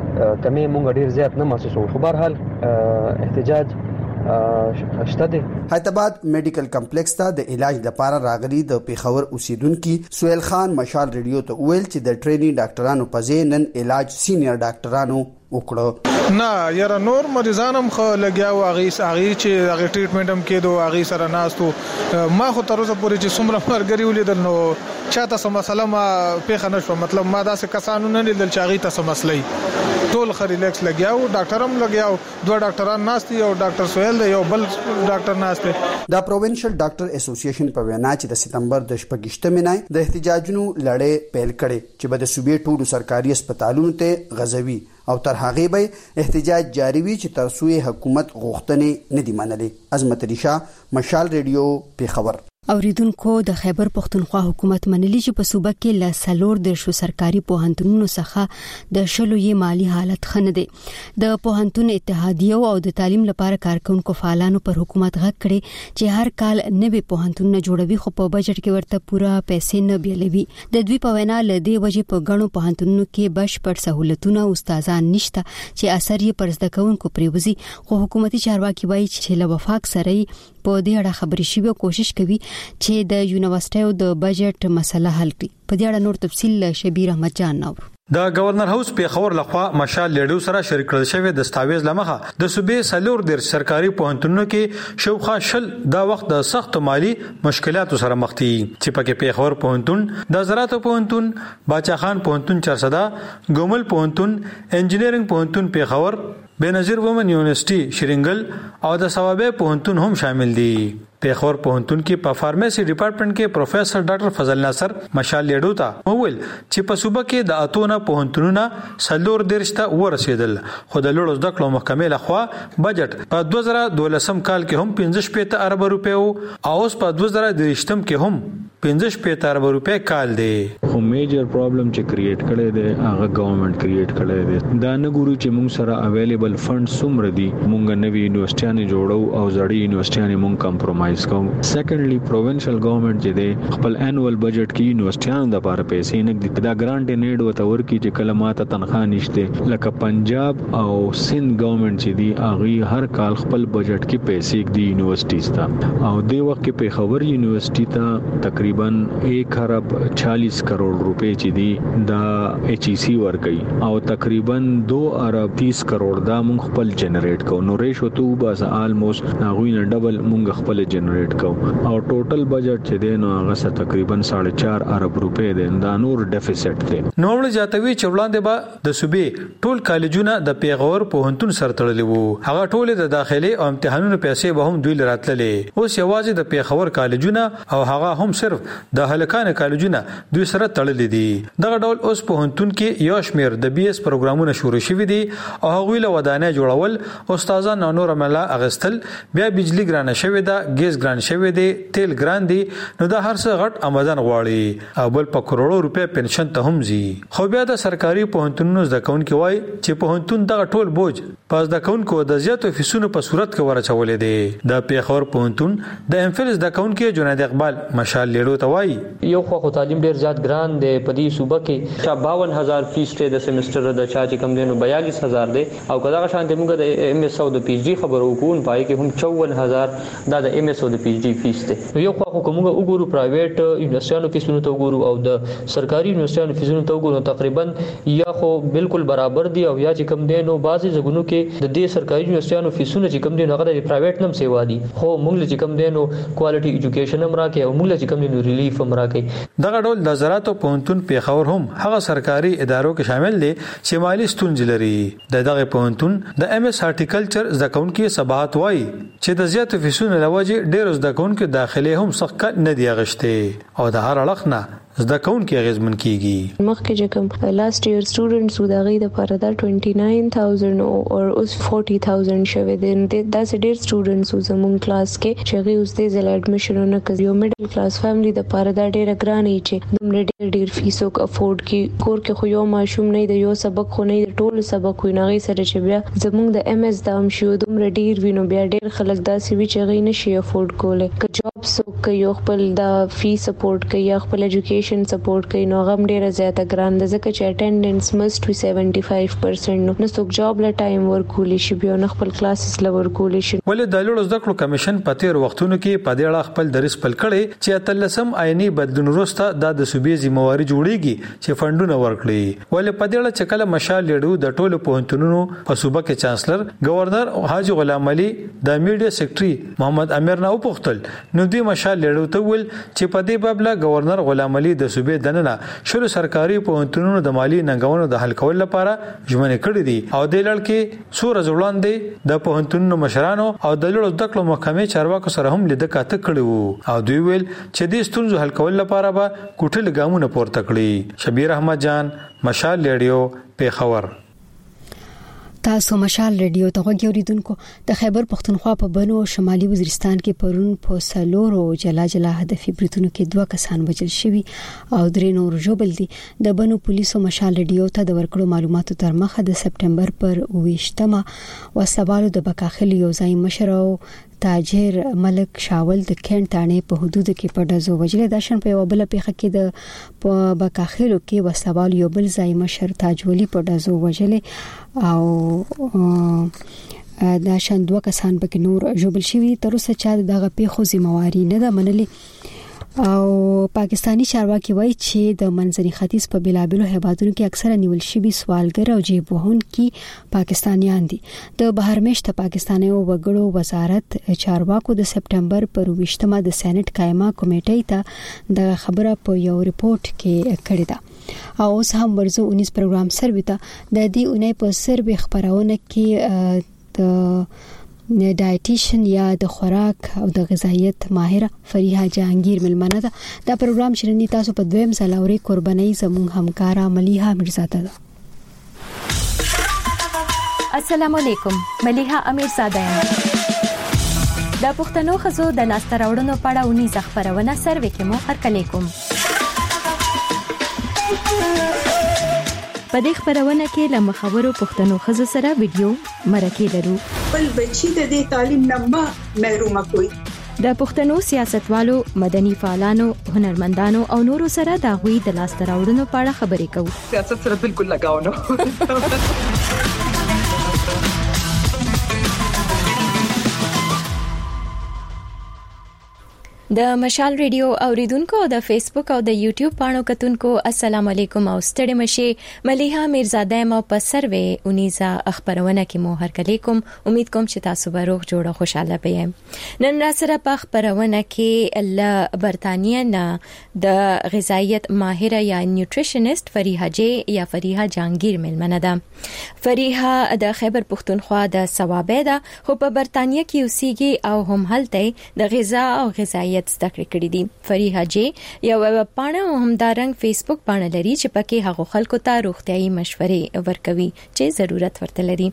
کمه موږ ډیر زیات نه محسوسو خو بهر حال احتجاج شته دي. حیدرآباد میډیکل کمپلیکس ته د علاج لپاره راغلي د پیښور اوسیدونکو سہیل خان مشال ریډیو ته ویل چې د ټریننګ ډاکټرانو په ځای نن علاج سینیئر ډاکټرانو وکړو. نه یاره نور مریضان هم خو لګیاو هغه هغه چې هغه ټریټمنټ هم کېدو هغه سره ناستو ما خو تر اوسه پورې چې څومره مرګري ولیدل نو چاته سم مسله ما پیښه نشو مطلب ما داسې کسانو نه لیدل چې هغه ته سم مسلې ټول خریلکس لګیاو ډاکټر هم لګیاو دوه ډاکټران ناشتي او ډاکټر سہیل دی یو بل ډاکټر ناشته. دا پروینشل ډاکټر اسوسییشن په وینا چې د سپتمبر د شپږشتمې نه د احتجاجونو لړۍ پیل کړي چې به د صوبې ټولو سرکاري هسپتالونو ته غزوي او تر هغه به احتجاج جاری وي چې تر څو حکومت غوښتنې نه دی منلي. عظمت علي شاه، مشال ریډیو، پیښور. اوریدونکو د خیبر پختونخوا حکومت منلي چې په صوبه کې ل سلور د شو سرکاري پوهنتونونو څخه د شلو یې مالی حالت خنه دي. د پوهنتون اتحادیه او د تعلیم لپاره کارکونکو فعالانو پر حکومت غږ کړي چې هر کال نوي پوهنتونونه جوړوي خو په بجټ کې ورته پوره پیسې نه بیلوي. د دوی په وینا لدی وجه په غنو پوهنتونونو کې بشپړ سہولتونه او استادان نشته چې اثر یې پر زده کوونکو پریوزي، خو حکومتي چارواکي وایي چې له وفاق سره په دې اړه خبرې شي او کوشش کوي چې د یونیورسيټیو د بجټ مسله حل کړي. په دې اړه نور تفصیل شبیر احمد جان نور. د گورنر هاوس پیښور لخوا مشال لیډو سره شریک کړل شوی دستاویز لمخه د صوبې سلور د سرکاري پوهنتونونو کې شوخه شل دا وخت د سخت مالی مشکلاتو سره مخ دي چې پکې پیښور پوهنتون، د زراعت پوهنتون، باچا خان پوهنتون چرسدا، ګومل پوهنتون، انجینرینګ پوهنتون پیښور، بنظیر وومن یونیورسيټي شرینګل او د ثوابه پوهنتون هم شامل دي. پیښور پوهنتون کې په فارمیسي ډپارټمنټ کې پروفیسور ډاکټر فضل ناصر مشال لیډو ته وویل چې په صوبه کې د اتونه پوهنتونونو سلور درشته ورسېدل، خو د لوړ زده کړو محکمې لخوا بجټ په دوه زره دولسم کال کې هم پنځه شپږ ارب روپیو او اوس په دوه زره درشتم کې هم پنځه شپږ ارب روپی کال دی. خو میجر پرابلم چې کریټ کړي دی هغه گورنمنت کریټ کړي دی. دا نه ګورو چې موږ سره اویلیبل فند څومره دي، موږ نوې یونیورسيټیانې جوړو او زړې یونیورسيټیانې موږ کمپرومایز کوم. سیکنډلی پروینشل گورنمنت چې دی خپل انوال بجټ کې یونیورسيټیانو د لپاره پیسې نه دي. دا ګرانټ نیډ وته ورکی چې کله ماته تنخواه نشته، لکه پنجاب او سند گورنمنت چې دی هغه هر کال خپل بجټ کې پیسې دی یونیورسيټیز ته، او د وخت کې پیښور یونیورسيټي ته تقریبا ایک ارب چالیس کروڑ روپے چې دی دا ایچ ای سی ورکړي او تقریبا دو ارب تیس کروڑ دا مونږ خپل جنریټ کوو. نو ریشو ته بس آلموست هغه نه ډبل مونږ خپل جنریټ کو او ټوټل بجټ چې دی نو هغه تقریبا ساڑھے چار ارب روپے دی. دا نور ډیفیسټ دی. نو ول جاتوي چې وړاندې به د صوبې ټول کالجونه د پیښور پوهنتون سره تړلي وو، هغه ټول د داخلي او امتحانونو پیسې به هم دوی لراتللې. اوس یوازې د پیښور کالجونه او هغه هم صرف د هلکان کالجونه دوی سره تړلي دي. دغه ډول اوس پوهنتون کې یو شمیر د بي اس پروګرامونه شروع شوي دي او هغه له ودانۍ جوړول، استادان نور عمله اغستل، بیا بجلی ګرانه شوې ده، ګیس ګران شوی دی، تیل ګران دی، نو دا هر څه غټ آمدن غواړي او بل په کروڑو روپے پنشن ته هم زی. خو بیا د سرکاري پوهنتونونو زده کوونکي وای چې پوهنتون دغه ټول بوج پاس د کوونکو د زیاتو فیسونو په صورت کې ورچولې دي. د پیښور پوهنتون د ام فل زده کوونکي جنید اقبال مشال لیډو ته وای یو خو تعلیم ډیر زیات ګران دی په دې صوبه کې، باون هزار فیس ته د سیمستر د چا چې کم دی نو بیالیس هزار دی او کله شان د موږ د ام اس او د پی ایچ ډی خبرو کوون پای کې هم چوون هزار دا د ام اس او د پی ایچ ډی فیس دی. نو یو خو کومه وګورو پرایویټ یونیورسيټیانو فیسونو ته وګورو او د سرکاري یونیورسيټیانو فیسونو ته وګورو تقریبا یا خو بالکل برابر دي او یا چې کم دی نو بعضی ځګونو کې د دې سرکاري یونیورسيټیانو فیسونه چې کم دی نو هغه د پرایویټ نم سیوا دي، خو موږ چې کم دی نو کوالټي ایجوکیشن هم راکې او موږ چې کم دی نو ریلیف هم راکې. دغه ډول د زراعت پوهنتون پیښور هم هغه سرکاري ادارو کې شامل دي چې مالی ستونزې لري. د دغه پوهنتون د ام اس هارټیکلچر زده کوونکي صباحت وای چې د زیاتو فیسونو لوجه ډیر زده کوونکي داخله هم سخت نه دی غشته او د هر اړخ نه زده کوونکي اغیزمن کیږي. مخکې چې کوم لاست ایئر سټوډنټس و دا غي د پاره دا29 هزار او اوس چالیس هزار شوه دي. دا ډیر سټوډنټس و زمون کلاس کې چې غي اوس د زل اډمیشن نه کوي. یو میډل کلاس فیملی د پاره دا ډیر ګران چې دومره ډیر ډیر فیسو افورد کی کور کې خو یو ماشوم نه دی، یو سبق خو نه دی، ټول سبق وي نه غي سره چې بیا زمون د ام اس دام شو دومره ډیر وینو بیا ډیر خلک دا سی وی چې غي نشي افورد کوله ک جاب سو کوي خپل دا فی سپورټ کوي خپل ایجوکیشن سپورټ کوي نو غم ډیره زیاته ګران ده ځکه چې اټینډنس مست وي سیونټي فایو پرسنټ نو نو څوک جاب لا ټایم ورکول شي بیا نه خپل کلاسز لور کول شي. ولې د لوړ زده کړو کمیشن په تیر وختونو کې په دې اړه خپل درس پل کړي چې اتلسم آئینی بدلون وروسته د صوبې ذمہواری جوړیږي چې فندونه ورکړي. ولې په دې اړه چې کله مشال لیډو د ټولو پوهنتونونو په صوبه کې چانسلر گورنر حاجی غلام علي د میډیا سیکریټري محمد امیر نه وپوښتل نو دوی مشال لیډو ته ول چې په دې باب لا گورنر غلام علي د صوبې دننه شلو سرکاري پوهنتونونو د مالی ننګونو د حل کولو لپاره ژمنې کړې دي او د لړ کې څو ورځې وړاندې د پوهنتونونو مشرانو او د لوړو زده کړو محکمې چارواکو سره هم لیدل کاته کړي وو او دوی ویل چې د ستونزو حل کولو لپاره به کوټل ګامونه پورته کړي. شبیر احمد جان، مشال ریډیو، پیښور. تاسو مشال ریډیو ته غوړیدونکو. د خیبر پختونخوا په بنو شمالي وزیرستان کې پرون په سلورو جلا جلا هدفي بریتونو کې دوه کسان وژل شوي او درې نور ژوبل دي. د بنو پولیسو مشال ریډیو ته د ورکړو معلوماتو تر مخه د سپټمبر پر اوویشتمه وسوالو د بکاخل یو ځای مشر او تاجر ملک شاول د کین تانې په حدود کې په دزو وجل د شن په وبله پیخه کې د په بکاخلو کې وسوال یو بل ځای مشر تاجولی په دزو وجل او دا شان دوه کسان به نور جوبل شوی. تر اوسه چا دغه پیخو ذمہواری نه ده منلي او پاکستانی چارواکي وایي چې د منځني ختیځ په بلابلو هیوادونو کې اکثره نیول شوی سوالګر او جیب وهونکي پاکستانیان دي. د بهرمشت پاکستاني وګړو وزارت چارواکو د سپټمبر پر ویشتمه د سېنات قائمه کمیټې ته د خبره په یو ریپورت کې کړې ده او اوس هم ورزو انیس پروګرام سرویته د دې اونۍ په سربې خبرونه کې د ډایټیشن یا د خوراک او د غذایت ماهره فریحه جهانگیر ملمنه ده. دا پروګرام شرنی تاسو په دویم سلاوري قرباني زموږ همکارا ملیحه میرزاده ده. السلام علیکم، ملیحه امیرزاده یم. د پښتنو خزو د لاسته راوړنو په اړه ونی ځخبرونه سروي کې مو هرکلی کوم. په دې خبرونه کې له مخاورو پښتنو خزو سره ویډیو مرکه لرو. بل بچی د دې تعلیم نه محروم کوي. د پښتنو سیاستوالو، مدني فعالانو، هنرمندانو او نورو سره د غوي د لاسته راوړنو په اړه خبرې کوو. سیاست سره بالکل لگاو نه. د مشال ریډیو اوریدونکو او د فیسبوک او د یوټیوب پاڼو کتونکو السلام علیکم او ستړي مشه. ملیحه میرزاده مو په سروي اونیزا خبرونه کې مو هرکلی کوم. امید کوم چې تاسو به روغ جوړه خوشاله پئ. نن را سره په خبرونه کې ل برتانیې نه د غذایت ماهره یا نیوټریشنست فریحه جی یا فریحه جهانگیر ملمنه ده. فریحه د خیبر پختونخوا د ثوابه ده خو په برتانیې کې اوسېږي او هم هلته د غذا او غذایت زده کړې کړې دي. فریحه جی یو ویب پاڼه او همدارنګ فیسبوک پاڼه لري چې پکې هغه خلکو ته روغتيایي مشورې ورکوي چې ضرورت ورته لري.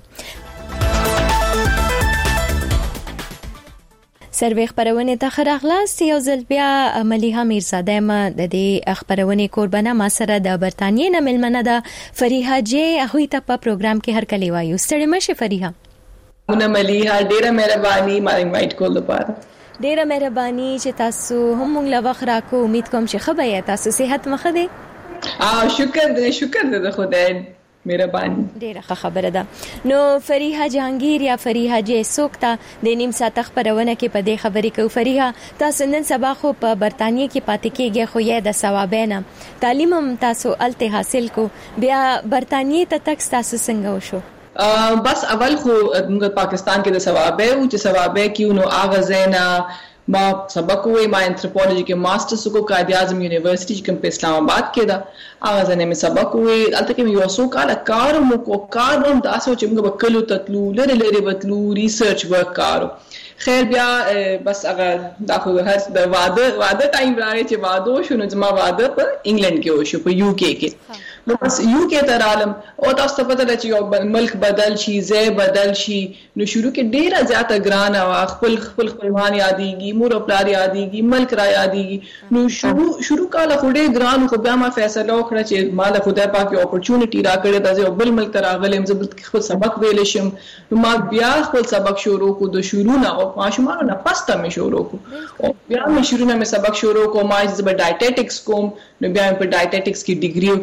سروي خبرونه ته خراغلاس یو ځل بیا ملیحه میرزاده ما د دې خبرونه قربانه ما سره د برتانیې نه ملمنه ده. فریحه جی هغه ته په پروګرام کې هرکلی وایو. ستړي مشه فریحه. مونږ ملیحه ډیره مهرباني ما انوایټ کول لپاره. ډیره مهرباني چې تاسو هم موږ لا وخت راکو. امید کوم چې خبره تاسو صحت مخه دي. اه شکر دې شکر دې خدای مهرباني. ډیره خبره ده. نو فریحه جهانگیر یا فریحه جی سوکتا د نیم ساعت خبرونه کې په دې خبرې کو. فریحه تاسو نن سبا خو په برتانیې کې پاتې کېږئ خو یې د ثوابینه تعلیم هم تاسو الته حاصل کو. بیا برتانیې ته تک تاسو څنګه وشو؟ بس اول خو موږ پاکستان کې د ثوابه او چې ثوابه کې نو اغازینا ما سبق وې ما انثروپولوژي کې ماسترز کو قائد اعظم یونیورسيټي کوم په اسلام آباد کې دا اغازنه مې سبق وې الته کې یو څو کال کار مو کو کار هم تاسو چې موږ وکړو تطلو لری لری وتلو ریسرچ ورک کارو. خیر بیا بس هغه دا خو هر د واده واده ټایم راغی چې واده شو نو زما واده په انګلند کې وشو په یو کې کې. نو بس یو کې تر عالم او تاسو ته پته لچې یو ملک بدل شي ځای بدل شي نو شروع کې ډیره زیاته ګران او خپل خپل خپلوان یادېږي مور او پلار یادېږي ملک را یادېږي نو شروع شروع کاله خو ډیر ګران خو بیا ما فیصله وکړه چې مال خدای پاک یو اپورچونټی را کړې ده چې بل ملک ته راغلم زه خپل سبق ویل شم نو ما بیا خپل سبق شروع کو د شروع نه او ماشومان نه پسته مې شروع کو او بیا مې شروع نه مې سبق شروع کو ما چې ډایټیټکس کوم نو بیا په ډایټیټکس کې ډیګري وکړه او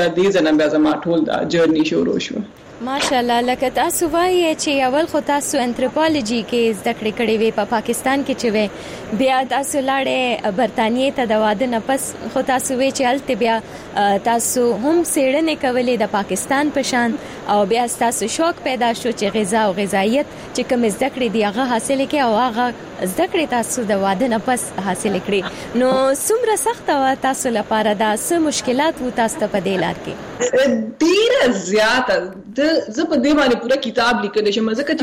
د دې ځنه بیا زما ټول دا جرنی شروع شو. ماشاءالله. لکه تاسو وایي چې اول خو تاسو انثروپولوژي کې زده کړې کړې وې په پاکستان کې چې وې، بیا تاسو لاړې برتانیې ته د واده نه پس، خو تاسو وې چې هلته بیا تاسو هم څېړنې کولې د پاکستان په شان، او بیا تاسو شوق پیدا شو چې غذا او غذایت چې کوم زده کړې دی هغه حاصل کړئ، او هغه زده کړې تاسو د واده نه پس حاصل کړې. نو څومره سخت و تاسو لپاره دا څه مشکلات وو تاسو ته په دې لار کې؟ ډېر زیات د زه په دې باندې پوره کتاب لیکلی شم، ځکه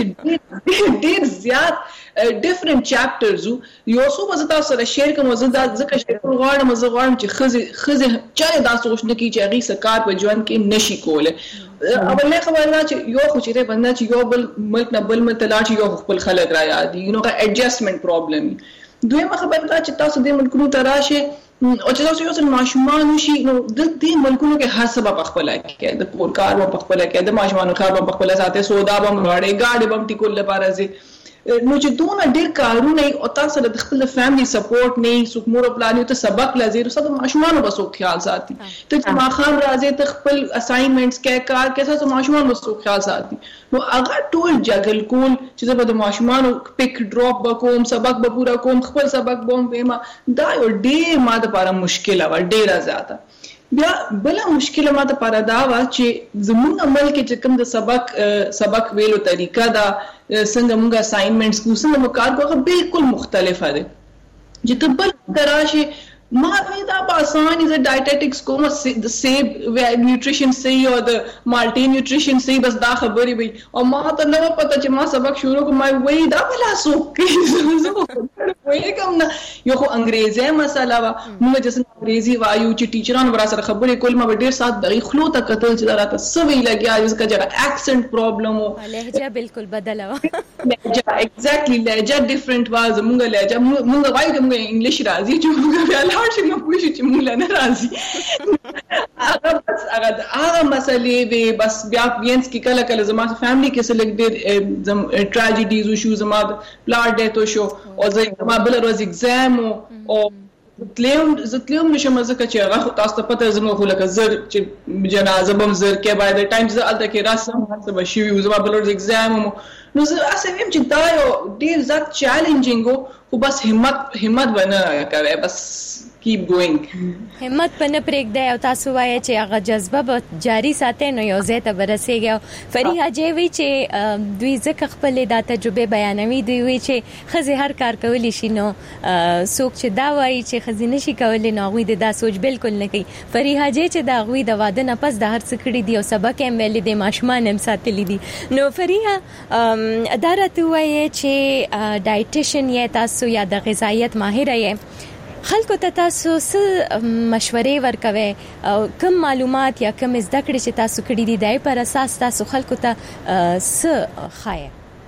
چې ډېر زیات ډیفرنٹ چاپټرز یو څو به زه تاسو سره شیر کوم. زه دا ځکه شیر غواړم زه غواړم چې ښځې ښځې چا دا سوچ نه کړي چې هغې څه کار په ژوند کې نشي کولی. اولنۍ خبره دا چې یو خو چې دی بنده چې یو بل ملک نه بل ملک ته لاړ شي، یو خپل خلک را یادي، یو نو ایډجسټمنټ پرابلم. دویمه خبره دا چې تاسو دې ملکونو ته راشئ او چې تاسو یو څل ماشومان وشي، نو د دې ملکونو کې هر څه به پخپله کوي، د کور کار به پخپله کوي، د ماشومانو کار به پخپله ساتي، سودا به هم غواړي، ګاډي به هم ټیکول لپاره ځي. نو چې دونه ډېر کارونه وي او تاسو سره د خپل فیملی سپورټ نه وي، څوک مور او پلار ته سبق لازم نو ستاسو ماشومان به څوک خیال ساتي، ته چې ماښام راځي ته خپل اساینمنټس کې کار کې ستاسو ماشومان به څوک خیال ساتي. نو هغه ټول جګل کول چې زه به د ماشومانو پک ډراپ به کوم، سبق به پوره کوم، خپل سبق به هم وایم، دا یو ډېر ما دپاره مشکله وه، ډېره زیاته. بیا بله مشکله ما دپاره دا وه چې زمونږ ملک کې چې کوم د سبق سبق ویلو طریقه ده، څنګه موږ اساینمنټس کوو، څنګه موږ کار کوو، هغه بالکل مختلفه ده. چې ته بل ته راشې ما وی دا په اسانه زه ډایټیټکس کوم، د سیب نیوټریشن صحیح او د مالټي نیوټریشن صحیح، بس دا خبرې وي. او ما ته نه پته چې ما سبق شروع کوم، ما وی دا بلا څوک کوي، زه پوهېږم نه. یو خو انګریزي مسله وه، موږ چې څنګه انګریزي وایو چې ټیچران به راسره خبرې کول، ما به ډېر ساعت د هغې خولو ته کتل چې دا راته څه وی لګیا، ځکه چې هغه اکسنټ پرابلم و، لهجه بالکل بدله وه. لهجه ایگزیکټلی لهجه ډفرنٹ وه. زمونږ لهجه موږ وایو چې موږ انګلیش راځي، چې موږ بیا لاړ شي نو پوه شي چې موږ له نه راځي. هغه بس هغه هغه مسلې وې. بس بیا وینس کې کله کله زما فیملی کې څه لږ ډېر ټراجډیز وشو، زما پلار ډیت وشو او زما بله ورځ اګزام او تلیم زه تلیم نشم، ځکه چې هغه خو تاسو ته پته زموږ خو لکه زر چې جنازه به هم زر کې باید د ټایم چې زه هلته کې راسم هر څه به شوي وو، زما بله ورځ اګزام و. نو زه هسې ویم چې دا یو ډېر زیات چیلنجینګ و، خو بس همت همت به نه کوئ، بس keep going. همت په نه پرېږدئ او تاسو وایئ چې هغه جذبه به جاري ساتئ، نو یو ځای ته به رسېږئ. فري حاجي وایي چې دوی ځکه خپلې دا تجربې بیانوي، دوی وایي چې ښځې هر کار کولی شي، نو څوک چې دا وایي چې ښځې نشي کولی نو هغوی د دا سوچ بالکل نه کوي. فري حاجي چې د هغوی د واده نه پس د هر څه کړي دي او سبق یې هم ویلی دی، ماشومان هم ساتلي دي. نو فریحه دا راته ووایئ چې ډایټیشن یې تاسو یا د غذایت ماهره یې، خلکو ته تاسو څه مشورې ورکوئ او کوم معلومات یا کوم زده کړې چې تاسو کړي دي د هغې پر اساس تاسو خلکو ته څه ښایئ؟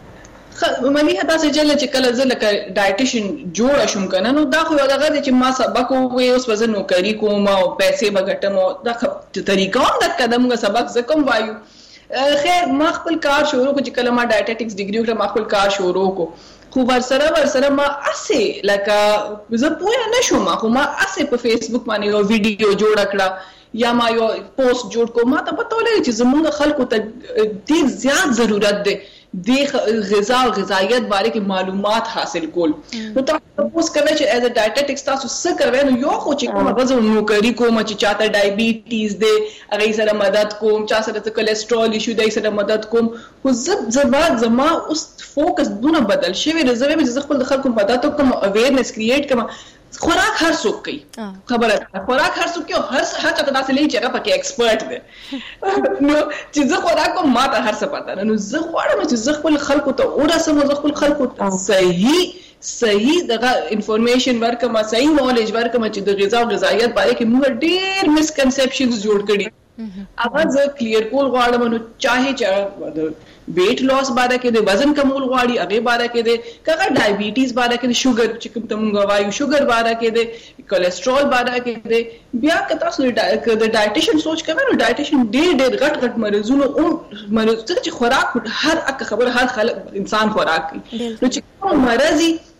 ملیحه تاسې جله چې کله زه لکه ډایټیشن جوړه شوم که نه، نو دا خو یو دغه دی چې ما سبق ووایي، اوس به زه نوکري کوم او پیسې به ګټم، او دا طریقه هم دقه ده، موږ سبق زه کوم وایو. خیر ما خپل کار شروع کړو، چې کله ما ډایټیټکس ډیګري وکړه ما خپل کار شروع کړو، خو ورسره ورسره ما اسې لکه زه پوهه نه شوم، خو ما اسې په فیسبوک باندې یو ویډیو جوړه کړه یا ما یو پوسټ جوړ کړو. ما ته پته ولګېده چې زموږ خلکو ته ډېر زیات ضرورت دی د غذا او غذایت باره کې معلومات حاصل کول. نو تاسو تاسو کوئ چې ایز ا ډایټیټکس تاسو څه کوئ، نو یو خو چې کومه غذا نوکري کوم چې چاته ډایبیټیز دی هغې سره مدد کوم، چا سره څه کلسټرول ایشو دی سره مدد کوم، خو زه زما زما اوس فوکس دونه بدل شوی دی، زه وایم چې زه خپل د خلکو مدد وکړم، اویرنس کریټ کړم. خوراک هر څوک کوي، خبره ده خوراک هر څوک کوي، هر هر چاته داسې لګي چې هغه پکې ایکسپرټ دی. نو چې زه خوراک کوم ما ته هر څه پته ده، نو زه غواړم چې زه خپل خلکو ته ورسم، زه خپل خلکو ته صحیح صحیح دغه انفارمیشن ورکړم، صحیح نالج ورکړم چې د غذا او غذایت باره کې موږ ډېر مسکنسپشنز جوړ کړي، هغه زه کلیر کول غواړم. نو چاهے چې ویټ لاس باره کې دی، وزن کمول غواړي هغې باره کې دی، که هغه ډایبیټیز باره کې دی، شوګر چې کوم ته موږ وایو شوګر باره کې دی، کلسټرول باره کې دی. بیا که تاسو د ډایټیشن سوچ کوئ، نو ډایټیشن ډېر ډېر غټ غټ مرضونو مرض ځکه چې خوراک هر اکه خبره هر خلک انسان خوراک کوي، نو چې کوم مرض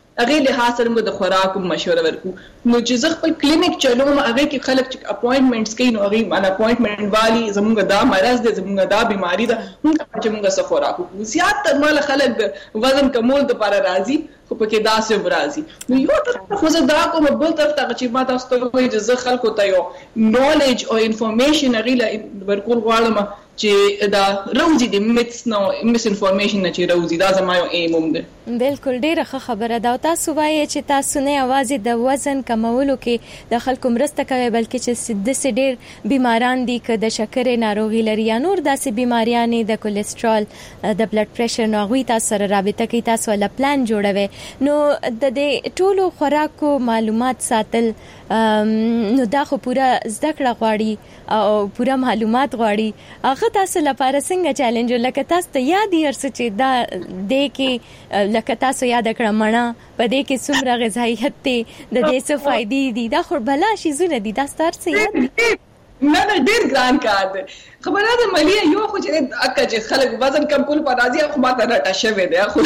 هغه له حاصل موږ د خوراک مشوره ورکو. نو چې زه خپل کلینیک چلوم هغه کې خلک چې اپوینټمنټس کوي نو هغه معنا اپوینټمنټ والی زموږ دا مرز دی زموږ دا بیماری ده موږ چې موږ څه خوراک کوو. زیات تر مال خلک د وزن کمول لپاره راځي خو پکې داسې برازي. نو یو طرف خو زه دا کوم بل طرف ته چې ما تاسو ته وایي چې زه خلکو ته یو نالج او انفارمیشن غیله ورکول غواړم چې دا روزي د میتس نو مس انفارمیشن نه چې روزي دا زما یو ایم هم ده. بالکل ډیره ښه خبره ده. تاسو وایي چې تاسو نه یوازې د وزن کمولو کې د خلکو مرسته کوي بلکې چې د سډیر بیماران دي که د شکرې ناروغي لري یا نور داسې بیماریاں د کولیسټرول د بلډ پریشر نو غوي تاسو سره رابطه کوي تاسو ول پلان جوړوي. نو د دې ټولو خوراکو معلومات ساتل نو دا خو پورا زده کړه غواړي او پورا معلومات غواړي. هغه تاسو لپاره څنګه چیلنج لکه تاسو ته یاد هرڅ چې دا د کې لکه تاسو یاد کړه مړه په دې کې څومره غذایت دی د دې څه فائدې دي دا خو بلا شي زونه دي دا ستاره څه یاد دي. نه نه ډیر ګران کار دی. خبره ده ملي یو خو چې اکه چې خلک وزن کم کول په راځي خو ماته راټا شوی دی خو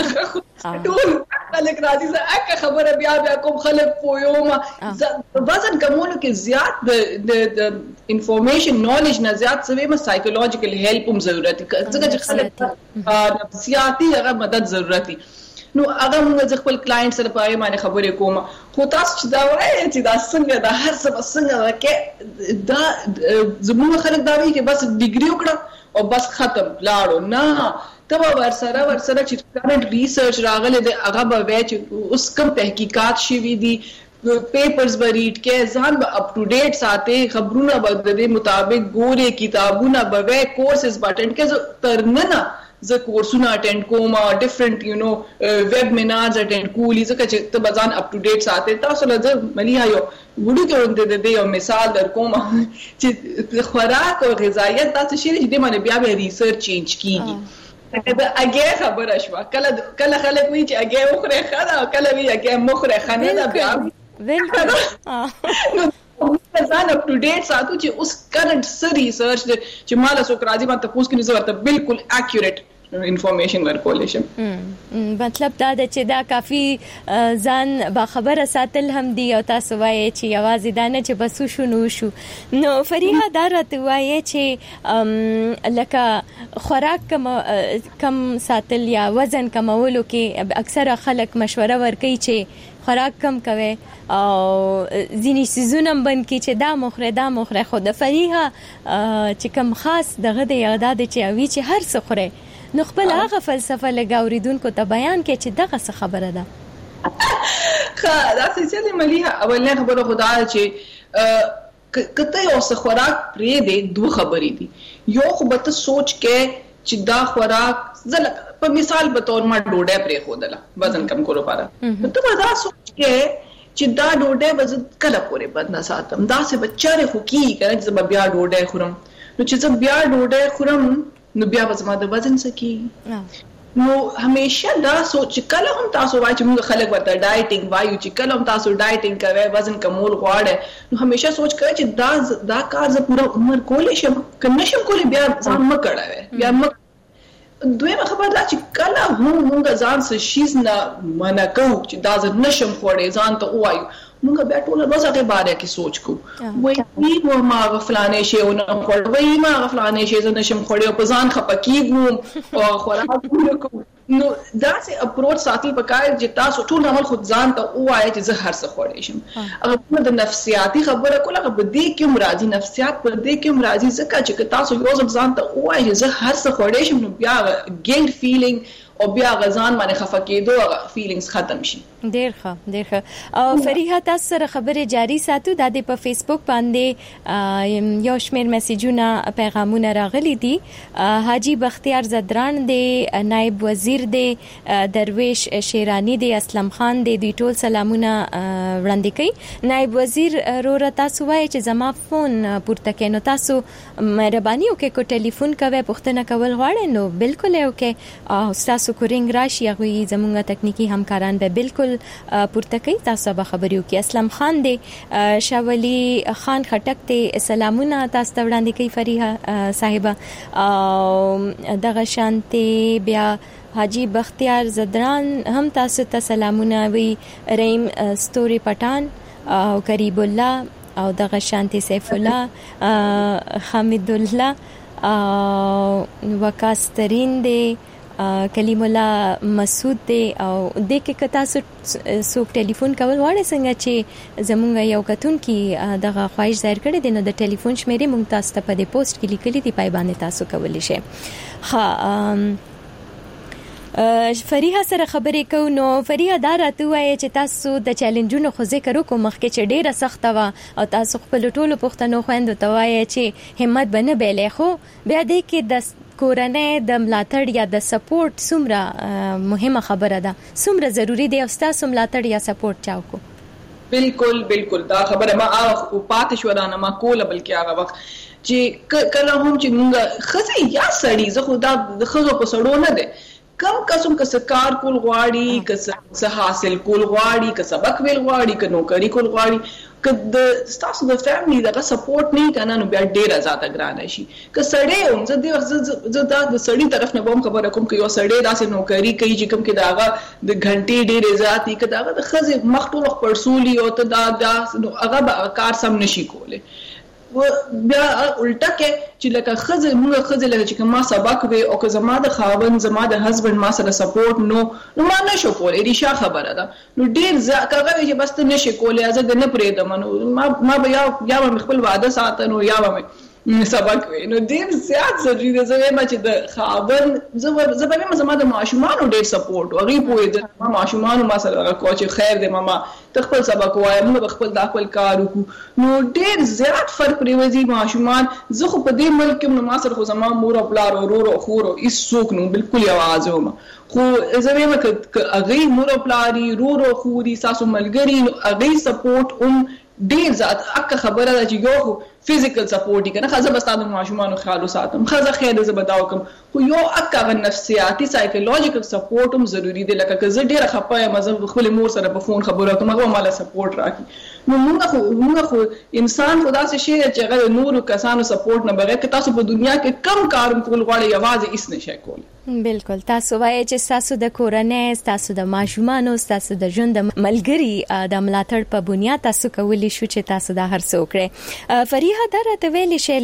ټول خلک راځي زه اکه خبره بیا بیا کوم خلک پویوم وزن کمولو کې زیات د د انفارمیشن نالج نه زیات سوي ما سایکولوژیکل هیلپ هم ضرورت دي ځکه چې خلک نفسیاتي هغه مدد ضرورت دي. نو هغه موږ خپل کلاینټ سره پای باندې خبرې کوم خو تاسو چې دا وایي چې دا څنګه دا هر څه څنګه راکې دا زموږ خلک دا وایي چې بس ډیګري وکړه او بس ختم لاړو. نه تبا ورسره ورسره چې کرنٹ ریسرچ راغله د هغه به وای چې اوس کوم تحقیقات شوي دي پیپرز به ریډ کې ځان به اپ ټو ډیټ ساتي خبرونه به د دې مطابق ګوري کتابونه به وای کورسز به اټینډ کې ترنه زه کورسونه اټینډ کوم ډیفرنٹ یو نو ویب میناز اټینډ کولی ځکه چې ته بزان اپ ټو ډیټ ساتي. تاسو له مليها یو وډو کې د دې یو مثال در کوم چې خوراک او غذایت تاسو شي چې د باندې بیا به ریسرچ چینج کیږي. دا اگه خبره شو کله کله خلک وی چې اگه مخره خدا کله وی اگه مخره خنه دا بیا بالکل ځان اپ ټو ډیټ ساتو چې اوس کرنٹ سر ریسرچ چې مال سو راځي باندې پوس کې نزه ورته بالکل اکیوریټ انفارمیشن ورکول شي. مطلب دا چې دا کافی ځان با خبره ساتل هم دی او تاسو وایي چې یوازې دا نه چې بسو شو نو شو. نو فریحه دا راته وایي چې لکه خوراک کم کم ساتل یا وزن کمولو کې اکثره خلک مشوره ورکوي چې خوراک کم کوي او ځینې سيزونه بند کی چې دا مخره دا مخره خو د فریحه چې کم خاص دغه د یاداد چې اوی چې هر څه خوره نو خپل هغه فلسفه لګاوریدونکو ته بیان کې چې دغه څه خبره ده. ښه دا څه چې مليها اولنه خبره خدا چې کته یو څه خوراک پرې دی دوه خبرې دي. یو خو به ته سوچ کې چې دا خوراک زل په مثال به تور ما ډوډۍ پرې خودله وزن کم کولو لپاره ته به دا سوچ کې چې دا ډوډۍ وزن کله پورې بد نه ساتم دا څه بچاره خو کی کنه چې زما بیا ډوډۍ خورم نو چې زما بیا ډوډۍ خورم نو بیا وزما د وزن سکی. نو همیشه دا سوچ کله هم تاسو وایي چې موږ خلک ورته ډایټینګ وایو چې کله هم تاسو ډایټینګ کوئ وزن کمول غواړئ نو همیشه سوچ کوئ چې دا دا کار زه پوره عمر کولی شم که نشم کولی بیا ځان مه کړئ بیا مه. دویمه خبره دا چې کله هم موږ ځان څه شیز نه منع کوو چې دا زه نشم خوړی ځان ته ووایو موږ بیا ټوله ورځ هغې باره کې سوچ کوو وایي و ما هغه فلانې شی ونه خوړ وایي ما هغه فلانې شی زه نشم خوړی او په ځان خفه کېږم او خوراک نه کوم. نو داسې اپروچ ساتل پکار چې تاسو ټول عمل خود ځان ته ووایئ چې زه هر څه خوړی شم. هغه د نفسیاتي خبره کوله هغه په دې کې هم راځي نفسیات په دې کې هم راځي ځکه چې تاسو یو ځل ځان ته ووایئ چې زه هر څه خوړی شم نو بیا ګیلټ فیلینګ او بیا غزان باندې خفه کېدو هغه فیلینګز ختم شي. ډیر ښه ډیر ښه. او فریحه تاسو سره خبرې جاری ساتو د دې په فیسبوک باندې یو شمېر میسجونه پیغامونه راغلي دي. حاجی بختیار زدران دی نائب وزیر دی درویش شیرانی دی اسلم خان دی دوی ټول سلامونه وړاندې کوي. نائب وزیر روره تاسو وایي چې زما فون پورته کړئ نو تاسو مهرباني وکړئ کو ټلیفون کوئ پوښتنه کول غواړئ نو بالکل یې وکړئ او تاسو تاسو کورینګ راشي هغه زموږه تکنیکی همکاران به بالکل پورته کوي تاسو به خبريو کې اسلام خان دی شاولی خان خټک ته سلامونه تاسو ته وړاندې کوي فریحه صاحبہ دغه شانتي بیا حاجی بختیار زدران هم تاسو ته سلامونه وی رحیم ستوري پټان او قریب الله او دغه شانتي سیف الله حمید الله وکاسترین دی کلیم الله مسعود دی او د کې کتا سوک ټلیفون کول واړه څنګه چې زمونږ یو کتون کې دغه خواهش ظاهر کړی دی نو د ټلیفون شمیرې مونږ تاسو ته په دې پوسټ کې لیکلي دی پای باندې تاسو کولی شئ. ها فریحه سره خبرې کو نو فریحه دا راته وایي چې تاسو د چیلنجونو خو ذکر وکړو مخکې چې ډیره سخت و او تاسو خپل ټولو پښتنو خويندو ته وایي چې همت بنه بیلې خو بیا دې کې د کورنۍ د ملاتړ یا د سپورټ څومره مهمه خبره ده څومره ضروری دی او تاسو ملاتړ یا سپورټ چاو کو. بالکل بالکل دا خبره ما او پاتې شو دا نه ما کوله بلکې هغه وخت چې کله هم چې موږ خزي یا سړی زه خو دا د خزو په سړو نه ده کم قسم کا سکار کول غواړي که څه حاصل کول غواړي که سبق ویل غواړي که نوکری کول غواړي که د تاسو د فیملی دغه سپورټ نه کنه نو بیا ډیره زیاته ګرانه شي. که سړی هم زه د زه د سړی طرف نه بوم خبره کوم که یو سړی داسې نوکری کوي چې کوم کې داغه د غنټې ډیره زیاتی که داغه د خزه مخټول پرسولي او ته دا هغه کار سم نشي کوله و بیا الټا کې چې لکه خزه موږ خزه لکه چې ما سبق وي او که زما د خاون زما د هسبند ما سره سپورټ نو نو ما نشو کولای ریشا خبره ده نو ډیر ځکه چې بس ته نشي کولای ازه نه پرېدم نو ما ما بیا یا خپل وعده ساتنو یا ما سبق وي نو ډیر زیات ضروري ده زه ما چې د خاون زه زه به زما د معاشمانو ډیر سپورټ وغي پوي د ما معاشمانو ما سره کوچ خیر دې ماما تخپل سبق وای موږ خپل د خپل کار وکړو نو ډیر زیات فرق پریوزي معاشمان زه خو په دې ملک کې نو ما سره خو زما مور او پلار او ورور او خور او هیڅ څوک نو بالکل आवाज ومه خو زه وایم ک اغه مور او پلاری ورور او خوري ساسو ملګری نو اغه سپورټ هم ډیر زیات اکه خبره ده چې یو فزیکل سپورټ کنه خزه بستانو معاشمانو خیال وساتم خزه خیر زه بداو کوم خو یو اکه نفسیاتی سایکولوژیکل سپورټ هم ضروری دی لکه که زه ډیر خپه یم زه خپل مور سره په فون خبرو کوم هغه مال سپورټ راکړي نو موږ خو موږ خو انسان خدا سے شی چې هغه نور کسانو سپورټ نه بغیر که تاسو په دنیا کې کم کار کول غواړئ आवाज هیڅ نشي کولای. بالکل تاسو وایي چې تاسو د کورنۍ تاسو د ماشومانو تاسو د ژوند ملګری د ملاتړ په بنیاد تاسو کولی شو چې تاسو دا هر څه وکړئ. فریحه دا راته ویلې شي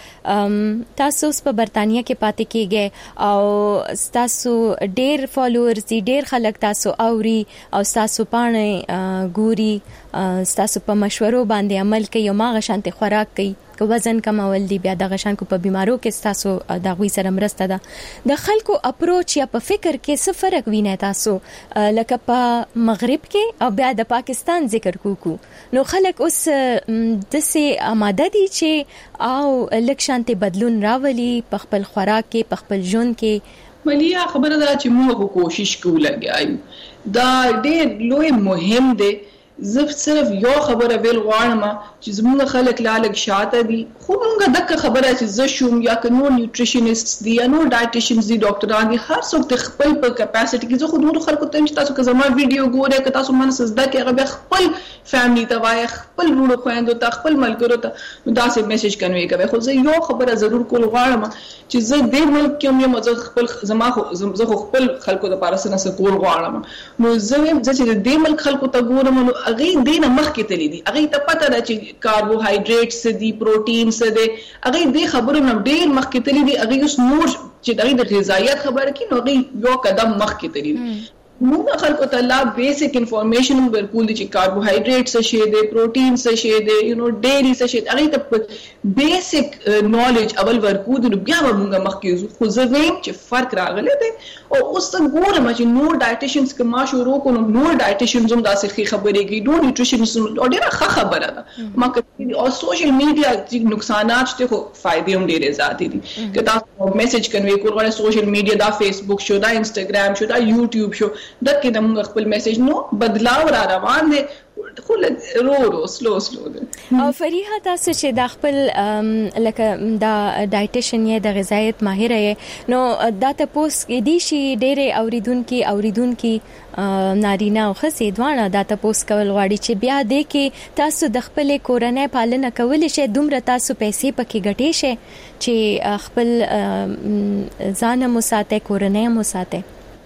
لکه تاسو په برتانیا کې پاتې کېږئ او تاسو ډېر فالوورز دي ډېر خلک تاسو اوري او تاسو پاڼې ګوري تاسو په مشورو باندې عمل کوي او ماغه شانتي خوراک کوي که وزن کمول دی بیا د غشان کو په بیمارو کې تاسو د غوي سره مرسته ده د خلکو اپروچ یا په فکر کې څه فرق وینئ تاسو لکه په مغرب کې او بیا د پاکستان ذکر کوکو نو خلک اوس د سه آماده دي چې او لکشانته بدلون راولي په خپل خوراک کې په خپل ژوند کې ملیا خبره ده چې موږ کوشش کوو لګایو دا ډېر لوی مهم دی. زه صرف یو خبره ویل غواړم چې زموږ خلک لالک شاته دي خو موږ دغه خبره چې زه شوم یا که نور نیوټریشنست دي یا نور ډایټیشنز دي ډاکټران دي هر څوک د خپل په کیپاسټي کې زه خو نور خلکو ته چې تاسو که زما ویډیو ګورئ که تاسو من سزده کې هغه خپل فیملی ته وایي خپل ورو خويندو ته خپل ملګرو ته نو دا سه میسج کنوي کوي خو زه یو خبره ضرور کول غواړم چې زه د ملک کې یم زه خپل زما خو زه خپل خلکو ته پارسنه سکول غواړم نو زه چې د ملک خلکو ته ګورم نو اغه دینه مخ کې تللی دي اغه ته پته ده چې کاربوهایډریټس دي پروتینز دي اغه دې خبرو نو ډېر مخ کې تللی دي اغه اوس نور چې دغه د غذایت خبره کې نو اغه یو قدم مخ کې تللی دي موږ خلکو ته لا بیسیک انفارمیشن ورکول دي چې کاربوهایډریټ څه شي دي پروتین څه شي دي یو نو ډېری څه شي هغه ته بیسیک نالج اول ورکول دي بیا موږ مخکې خو زه ویم چې فرق راغلی دی او اوس څنګه ګورم چې نور ډایټیشنز کما شروع کوم نور ډایټیشنز هم داسې خبرې کوي نور نیوټریشنز ډېره ښه خبره ده ما کوي او سوشل میډیا چې نقصانات شته خو فائدې هم ډېرې زیاتې دي که تاسو میسج کنوي کول غواړئ سوشل میډیا دا فیسبوک شو دا انستګرام شو دا یوټیوب شو دغه د موږ خپل میسج نو بدلاو را روان دي خو رو رو سلو سلو ده. او فریحه تاسو چې د خپل لکه دا ډایټیشن یا د غذایت ماهر یې نو دا تاسو کې دي شي ډېر اوریدونکو اوریدونکو نارینه او ښځې دواړه دا تاسو کول غواړي چې بیا دې کې تاسو د خپل کورنۍ پالنه کول شي دومره تاسو پیسې پکې ګټې شي چې خپل ځان مو ساته کورنۍ مو ساته.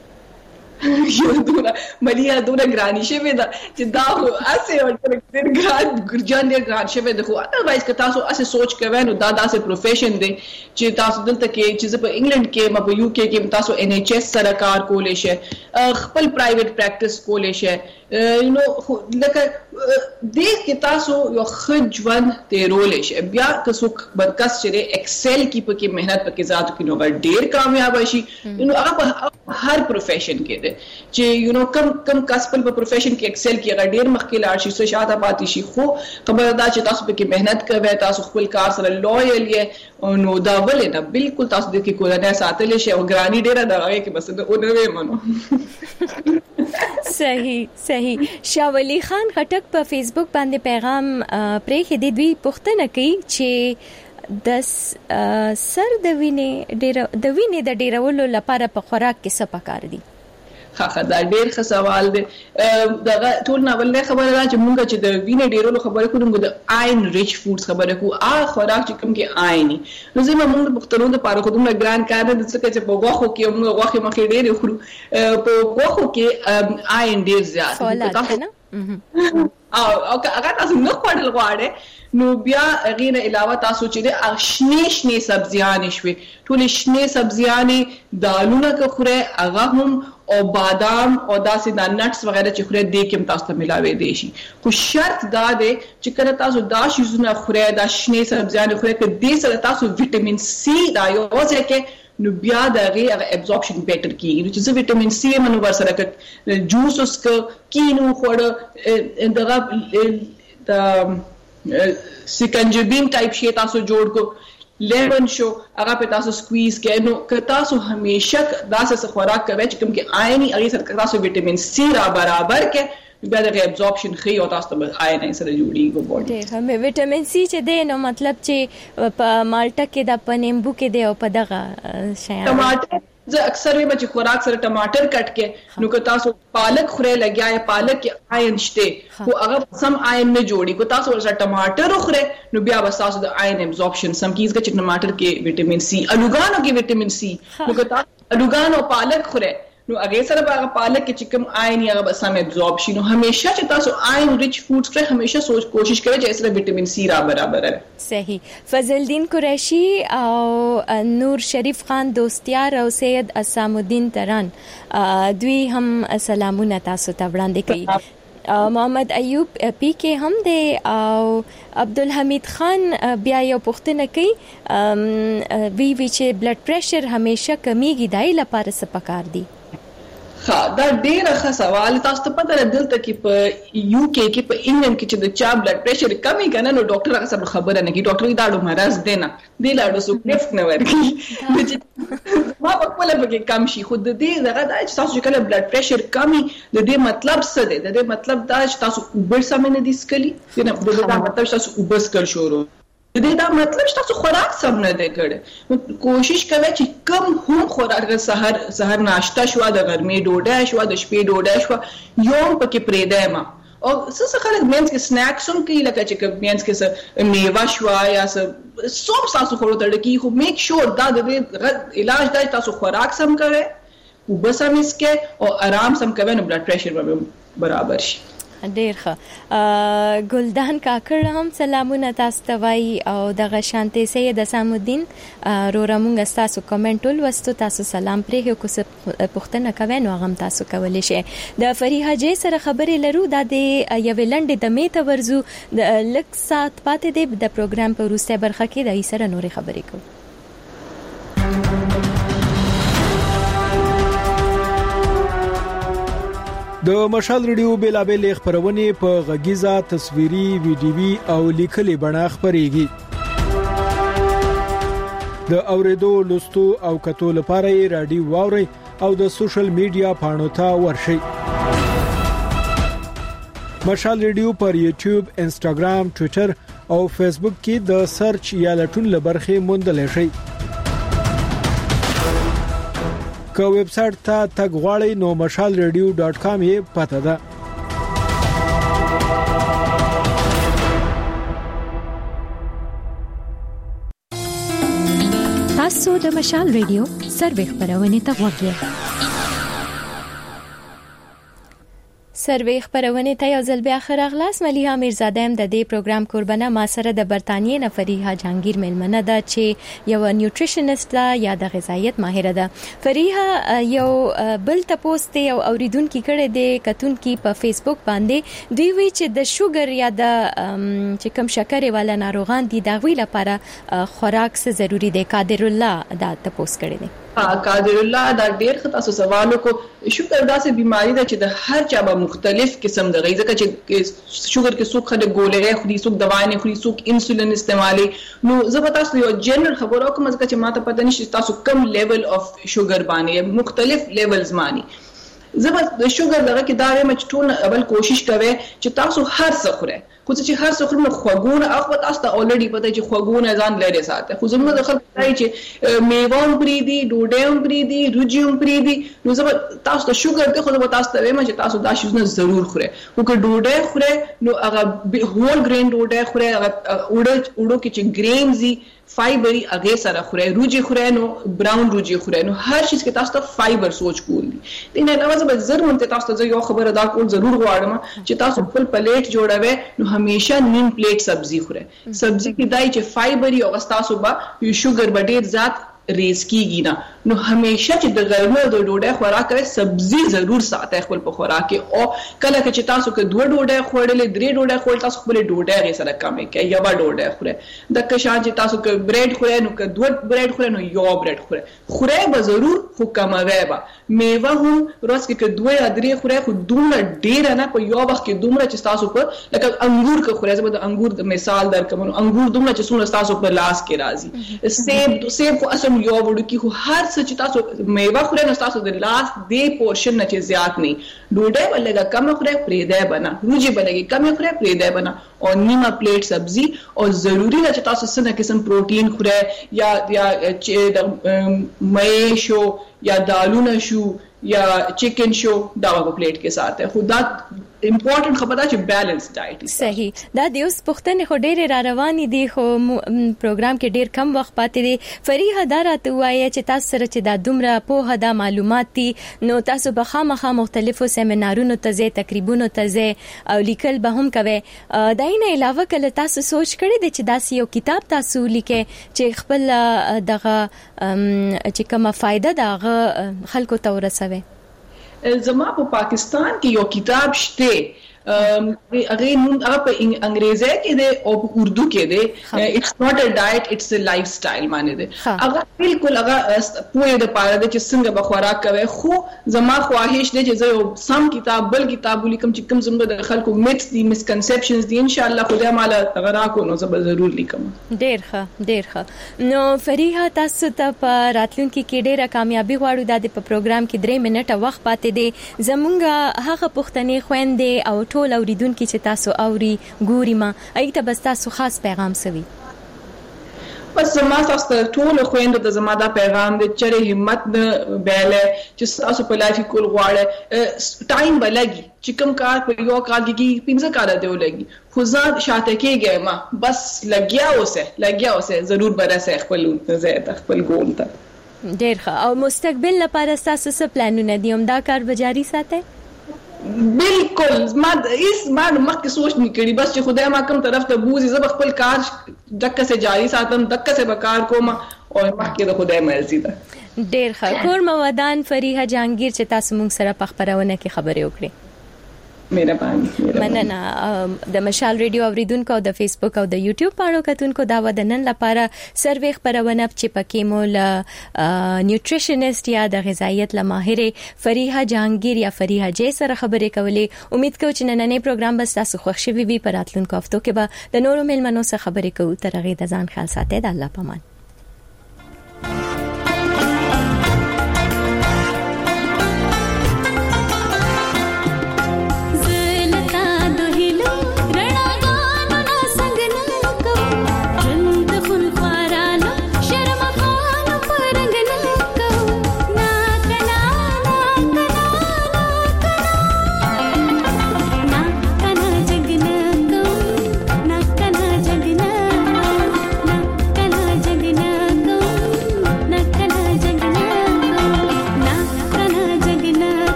یو دوره ملیا دوره ګرانی شوی دا چې دا خو اسه ورته ډېر ګران ګرجان ډېر ګران شوی دا خو اټروایز که تاسو اسه سوچ کوئ نو دا داسې پروفیشن دی چې تاسو دلته کې چې په انګلند کې ما په یو کې کې تاسو ان ایچ ایس سره کار کولای شئ خپل پرایویټ پریکټس کولای شئ یو نو لکه دې کې تاسو یو خجوان تیرول شي بیا که څوک بدکس چې ایکسل کې پکې مهنت پکې ذات کې نو ډېر کامیاب شي نو هغه هر پروفیشن کې چې یو نو کم کم کسبل په پروفیشن کې ایکسل کې هغه ډیر مخکې لاړ شي سو شاته پاتې شي خو خبره دا چې تاسو پکې مهنت کوئ تاسو خپل کار سره لویل یې نو دا ولې نه بالکل تاسو د کې کولای ساتل شي او ګرانی ډیره دا هغه کې بس د اونوي منو. صحیح صحیح. شاولی خان خټک په فیسبوک باندې پیغام پرې خې د دوی پوښتنه کوي چې د سر د وینې ډیر د وینې د ډیرولو لپاره په خوراک کې څه پکار دي؟ خا دا ډیر ښه سوال دی. دا ټول ناول نه خبره ده چې مونږ چې د وینې ډیرولو خبره کوو د آین ریچ فودز خبره کوو ا خوراک چې کوم کې آیني نو زه مونږ د پښتنو د پاره کوم ګران کار نه څه چې په غوخو کې موږ غوخه مخې ډیر خورو په غوخو کې آین ډیر زیات او او هغه تاسو نه خوړل غواړئ نو بیا غیر علاوه تاسو چې د شنه شنه سبزیان شوي ټول شنه سبزیان دالونه که خوره هغه هم او بادام او داسې د نټس وغیرہ چې خوره دې کې تاسو ته ملاوي دي شي خو شرط دا دی چې کله تاسو دا شیزونه خوره دا شنه سبزیان خوره کې دې سره تاسو وټامین سی دا یو ځکه نو بیا دا غي ابزورپشن بیٹر کیږي چې زه وټامین سی منو ور سره ک جوس اوس ک کینو خوړ دغه د سکنجبین ټایپ شی تاسو جوړ کو لیمن شو هغه په تاسو سکویز کې نو که تاسو همیشه داسې خوراک کوئ چې کوم کې آیني هغه سره تاسو وټامین سی را برابر کې بیا د ابزورپشن خي او تاسو ته آیني سره جوړیږي باډي ته هم وټامین سی چې دی نو مطلب چې په مالټه کې د پنیمبو کې دی او په دغه شیان ټماټر زه اکثر ویم چې خوراک سره ټماټر کټ کې نو که تاسو پالک خوري لګیا یا پالک کې آین شته خو هغه سم آین نه جوړي کو تاسو ورسره ټماټر خوري نو بیا به تاسو د آین ابزورپشن سم کیږي چې ټماټر کې وټامین سی الوګانو کې وټامین سی نو که تاسو الوګانو پالک خوري نو هغه سره به پالک کې چې کوم آین یا به سم ابزورب شي نو همیشه چې تاسو آین ریچ فودز خورئ همیشه سوچ کوشش کړئ چې سره وټامین سی را برابر وي. صحیح. فضل الدین قریشی او نور شریف خان دوستیار او سید اسام الدین تران دوی هم سلامونه تاسو ته وړاندې کوي. محمد ایوب پی کې هم دی او عبدالحمید خان بیا یو پوښتنه کوي وی وی چې بلډ پریشر همیشه کمیږي دای لپاره څه پکار دي؟ ها دا ډیره ښه سوال تاسو ته پته دلته کې په یو کې کې په انګلند کې چې د چا بلډ پریشر کمی کنه نو ډاکټر هغه سره خبره نه کوي ډاکټر دا ډو مرز دی نه دی لا ډو سو لفت نه ورکی ما په خپل کې کم شي خو د دې دغه دا چې تاسو کله بلډ پریشر کمی د دې مطلب څه دی د دې مطلب دا چې تاسو اوبر سم نه دي سکلي نه د دې مطلب تاسو اوبر سکل شروع د دې دا مطلب چې تاسو خوراک سم نه دی کړی کوشش کوئ چې کم هم خوراک سحر سحر ناشته شو د غرمې ډوډۍ شو د شپې ډوډۍ شو یوم پکې پرېږدئ ما او څه څه خلک مینس کې سنیکس هم کوي لکه چې مینس کې څه میوه شو یا څه سوپ تاسو خورو ته ډکی خو میک شور دا د علاج دی تاسو خوراک سم کوئ اوبه سم اسکئ او آرام سم کوئ نو بلډ پریشر به برابر شي. ډیر ښه. ګلدان کاکړ هم سلامونه تاسو ته وایي او دغه شانتي سید اسام الدین رورا مونږ تاسو کمنټ ول وستو تاسو سلام پرې کو څه پوښتنه کوي نو هغه تاسو کولی شئ. د فریحه جې سره خبرې لرو د یوې لنډې دمې ته ورزو د لک سات پاتې دی د پروګرام په وروسته برخه کې د سره نورې خبرې کوو. د مشال ریډیو بیلابل خبرونه په غږیزه تصویري ویډیوي او لیکلي بڼه خبريږي. د اوریدو لوستو او کتو لپاره رادیو واوري او د سوشل میډیا پاڼو ته ورشئ. مشال ریډیو پر یوټیوب، انسټاګرام، ټوئیټر او فیسبوک کې د سرچ یا لټون لبرخه موندل شي. که ویب سټ ته تګ غواړئ نو مشال ریډیو ډاټ کام یې پته ده. تاسو د مشال ریډیو سروې خبرونه ته وګورئ. سروې خبرونه ته یو ځل بیا خیر اغلاس. ملیحه میرزاده هم د دې پروګرام قربانه ما سره د برتانیې نه فریحه جهانگیر ملمنه ده چې یو نیوټریشنست ده یا د غذایت ماهره ده. فریحه یو بل تاسو ته یو اوریدونکو کړه د کتونکو په فیسبوک باندې دوی وی چې د شوګر یا د چې کم شکر والا ناروغان دي د غوي لپاره خوراک څه ضروری دی. قادر الله دا تاسو کړی دی. قادر الله دا ډیر خاصه سوالو کو شوګر داسې بیماری ده چې د هر چا به مختلف قسم د غذا چې شوګر کې څوک خله ګولې خوري، څوک دوايانې خوري، څوک انسولین استعمالي. نو زه به تاسو یو جنرال خبرو کوم چې ماته پته نشي تاسو کم لیول اف شوګر باندې مختلف لیولز باندې. زه به د شوګر دغه کې دا وایم چې ټول اول کوشش کوي چې تاسو هر څه خورئ. خو چې هر څه خورئ خوګونه هغه تاسو ته اولریډي پته چې خوګونه ځان لري ساتي. خو زموږ د خلکو راځي چې میوه پری دي، ډوډۍ پری دي، روجي پری دي. نو زه به تاسو ته شوګر ته خو زه به تاسو ته وایم چې تاسو دا شیزونه ضرور خورئ. او که ډوډۍ خورئ نو هغه هول ګرین ډوډۍ خورئ، هغه وړو وړو کې چې ګرینز دي فایبري هغه سره خورئ. روجي خورئ نو براون روجي خورئ. نو هر شي کې تاسو ته فایبر سوچ کول دي. دینه علاوه زه به ضرور ته تاسو ته یو خبره دا کول ضرور غواړم چې تاسو خپل پلیټ جوړوي نو همیشه نیم پلیټ سبزی خورئ. سبزی کې دای چې فایبري او تاسو به یو شوګر بډیر ذات ریز کیږي نه. نو همیشه چې د غرمه د ډوډۍ خوراک کوي سبزی ضرور ساتي خپل په خوراک کې. او کله چې تاسو کې دوه ډوډۍ خوړلې درې ډوډۍ خوړل تاسو خپل ډوډۍ غي سره کمې کوي یا با ډوډۍ خورئ. د کشان چې تاسو کې بریډ خورئ نو کې دوه بریډ خورئ نو یو بریډ خورئ. خورئ به ضرور خو کموي به. میوه هم روز کې دوه یا درې خورئ خو دومره ډیر نه په یو وخت کې دومره چې تاسو په لکه انګور کې خورئ. زه د انګور د مثال درکوم. انګور دومره چې څونه تاسو په لاس کې راځي. سیب سیب خو اصل یو وړو کې هر څه چې تاسو میوه خورئ نو تاسو د لاس دی پورشن نه چې زیات نه. ډوډۍ ولګه کم خورئ پرېده بنا، روجي بلګي کم خورئ پرېده بنا او نیمه پلیټ سبزی. او ضروری نه چې تاسو څنګه قسم پروتین خورئ یا یا چې د مې شو یا دالونه شو یا چکن شو دا په پلیټ کې ساتي. خو دا امپورټنت خبره چې بیلانس ډایټ صحیح. دا د اوس پښتنې خو ډېر را روانې دي خو پروګرام کې ډېر کم وخت پاتې دي. فریحه دا راته وایي چې تاسو سره چې دا دومره پوهه دا معلومات دي نو تاسو به خامخا مختلفو سیمینارونو ته ځئ، تقریبونو ته ځئ او لیکل به هم کوئ. دا نه علاوه کله تاسو سوچ کړی دی چې داسې یو کتاب تاسو لیکئ چې خپل دغه چې کومه فائدہ دغه خلکو ته ورسوي؟ زما په پاکستان کې یو کتاب شته هغه نوم هغه په انګریزي کې دی او په اردو کې دی. اټس ناٹ ا ډایټ اټس ا لایف سټایل باندې دی. هغه بالکل هغه پوهه د پاره دی چې څنګه به خوراک کوي. خو زما خواهش دی چې زه یو سم کتاب بل کتاب ولیکم چې کوم زموږ د خلکو میتس دي، مسکنسپشنز دي. ان شاء الله خدای مالا غرا کو نو زه به ضرور لیکم. ډیر ښه ډیر ښه. نو فریحه تاسو ته په راتلونکي کې ډیره کامیابی غواړو. د په پروګرام کې درې منټه وخت پاتې دی. زمونږ هغه پښتنې خويندې او ټول اوریدونکو چې تاسو اوري ګوري ما ایته بس تاسو خاص پیغام سوي. بس زما تاسو ته ټول خويندو ته زما دا پیغام دی چې همت نه بیله چې تاسو په لایف کې کول غواړئ. ټایم بلګي چې کوم کار په یو کال کې پنځه کال دی ولګي. خو ځان شاته کېږي ما بس لګیا اوسه لګیا اوسه ضرور برسه خپل زه خپل ګول ته. ډیر ښه. او مستقبل لپاره تاسو څه پلانونه دي؟ هم دا کار به جاری ساتئ؟ بالکل ما اس ما مخکې سوچ نه کړی. بس چې خدای ما کوم طرف ته بوزي زه خپل کار دکه سه جاری ساتم، دکه سه به کار کوم او مخکې د خدای مرزي ده. ډیر ښه. کور مودان فریحه جهانگیر چې تاسو موږ سره په خبرونه کې خبرې وکړې. مهرباني مننه. د مشال ریډیو اوریدونکو او د فیسبوک او د یوټیوب پاڼو کتونکو دا ودنن لپاره سروې خبرونه چې پکې مول نیوټریشنست یا د غذایت لماهره فریحه جهانگیر یا فریحه جې سره خبرې کولې. امید کوم چې نننې پروګرام به تاسو خوښ شي وي. په راتلونکو هفتو کې به د نورو ملمنو سره خبرې کوو. تر هغه د ځان خیال ساتئ. د الله پامان.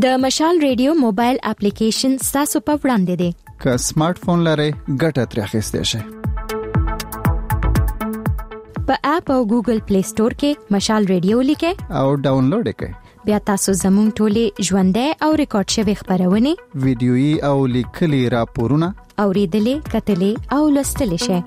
د مشال ریډیو موبایل اپلیکیشن تاسو په وړاندې دی که سمارټ فون لرئ ګټه ترې اخیستئ شئ په اپ او ګوګل پلی سٹور کې مشال ریډیو لیکئ او ډاونلوډ کړئ بیا تاسو زموږ ټولې ژوندۍ او ریکارډ شوی خبرونه ویډیويي او لیکلي راپورونه اوریدلې کتلې او لوستلې شئ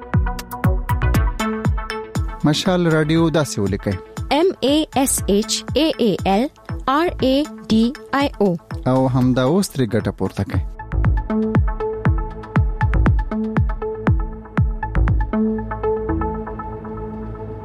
مشال رادیو داسې ولیکئ M A S H A A L R A D I O او همدا اوس ترې ګټه پورته کړئ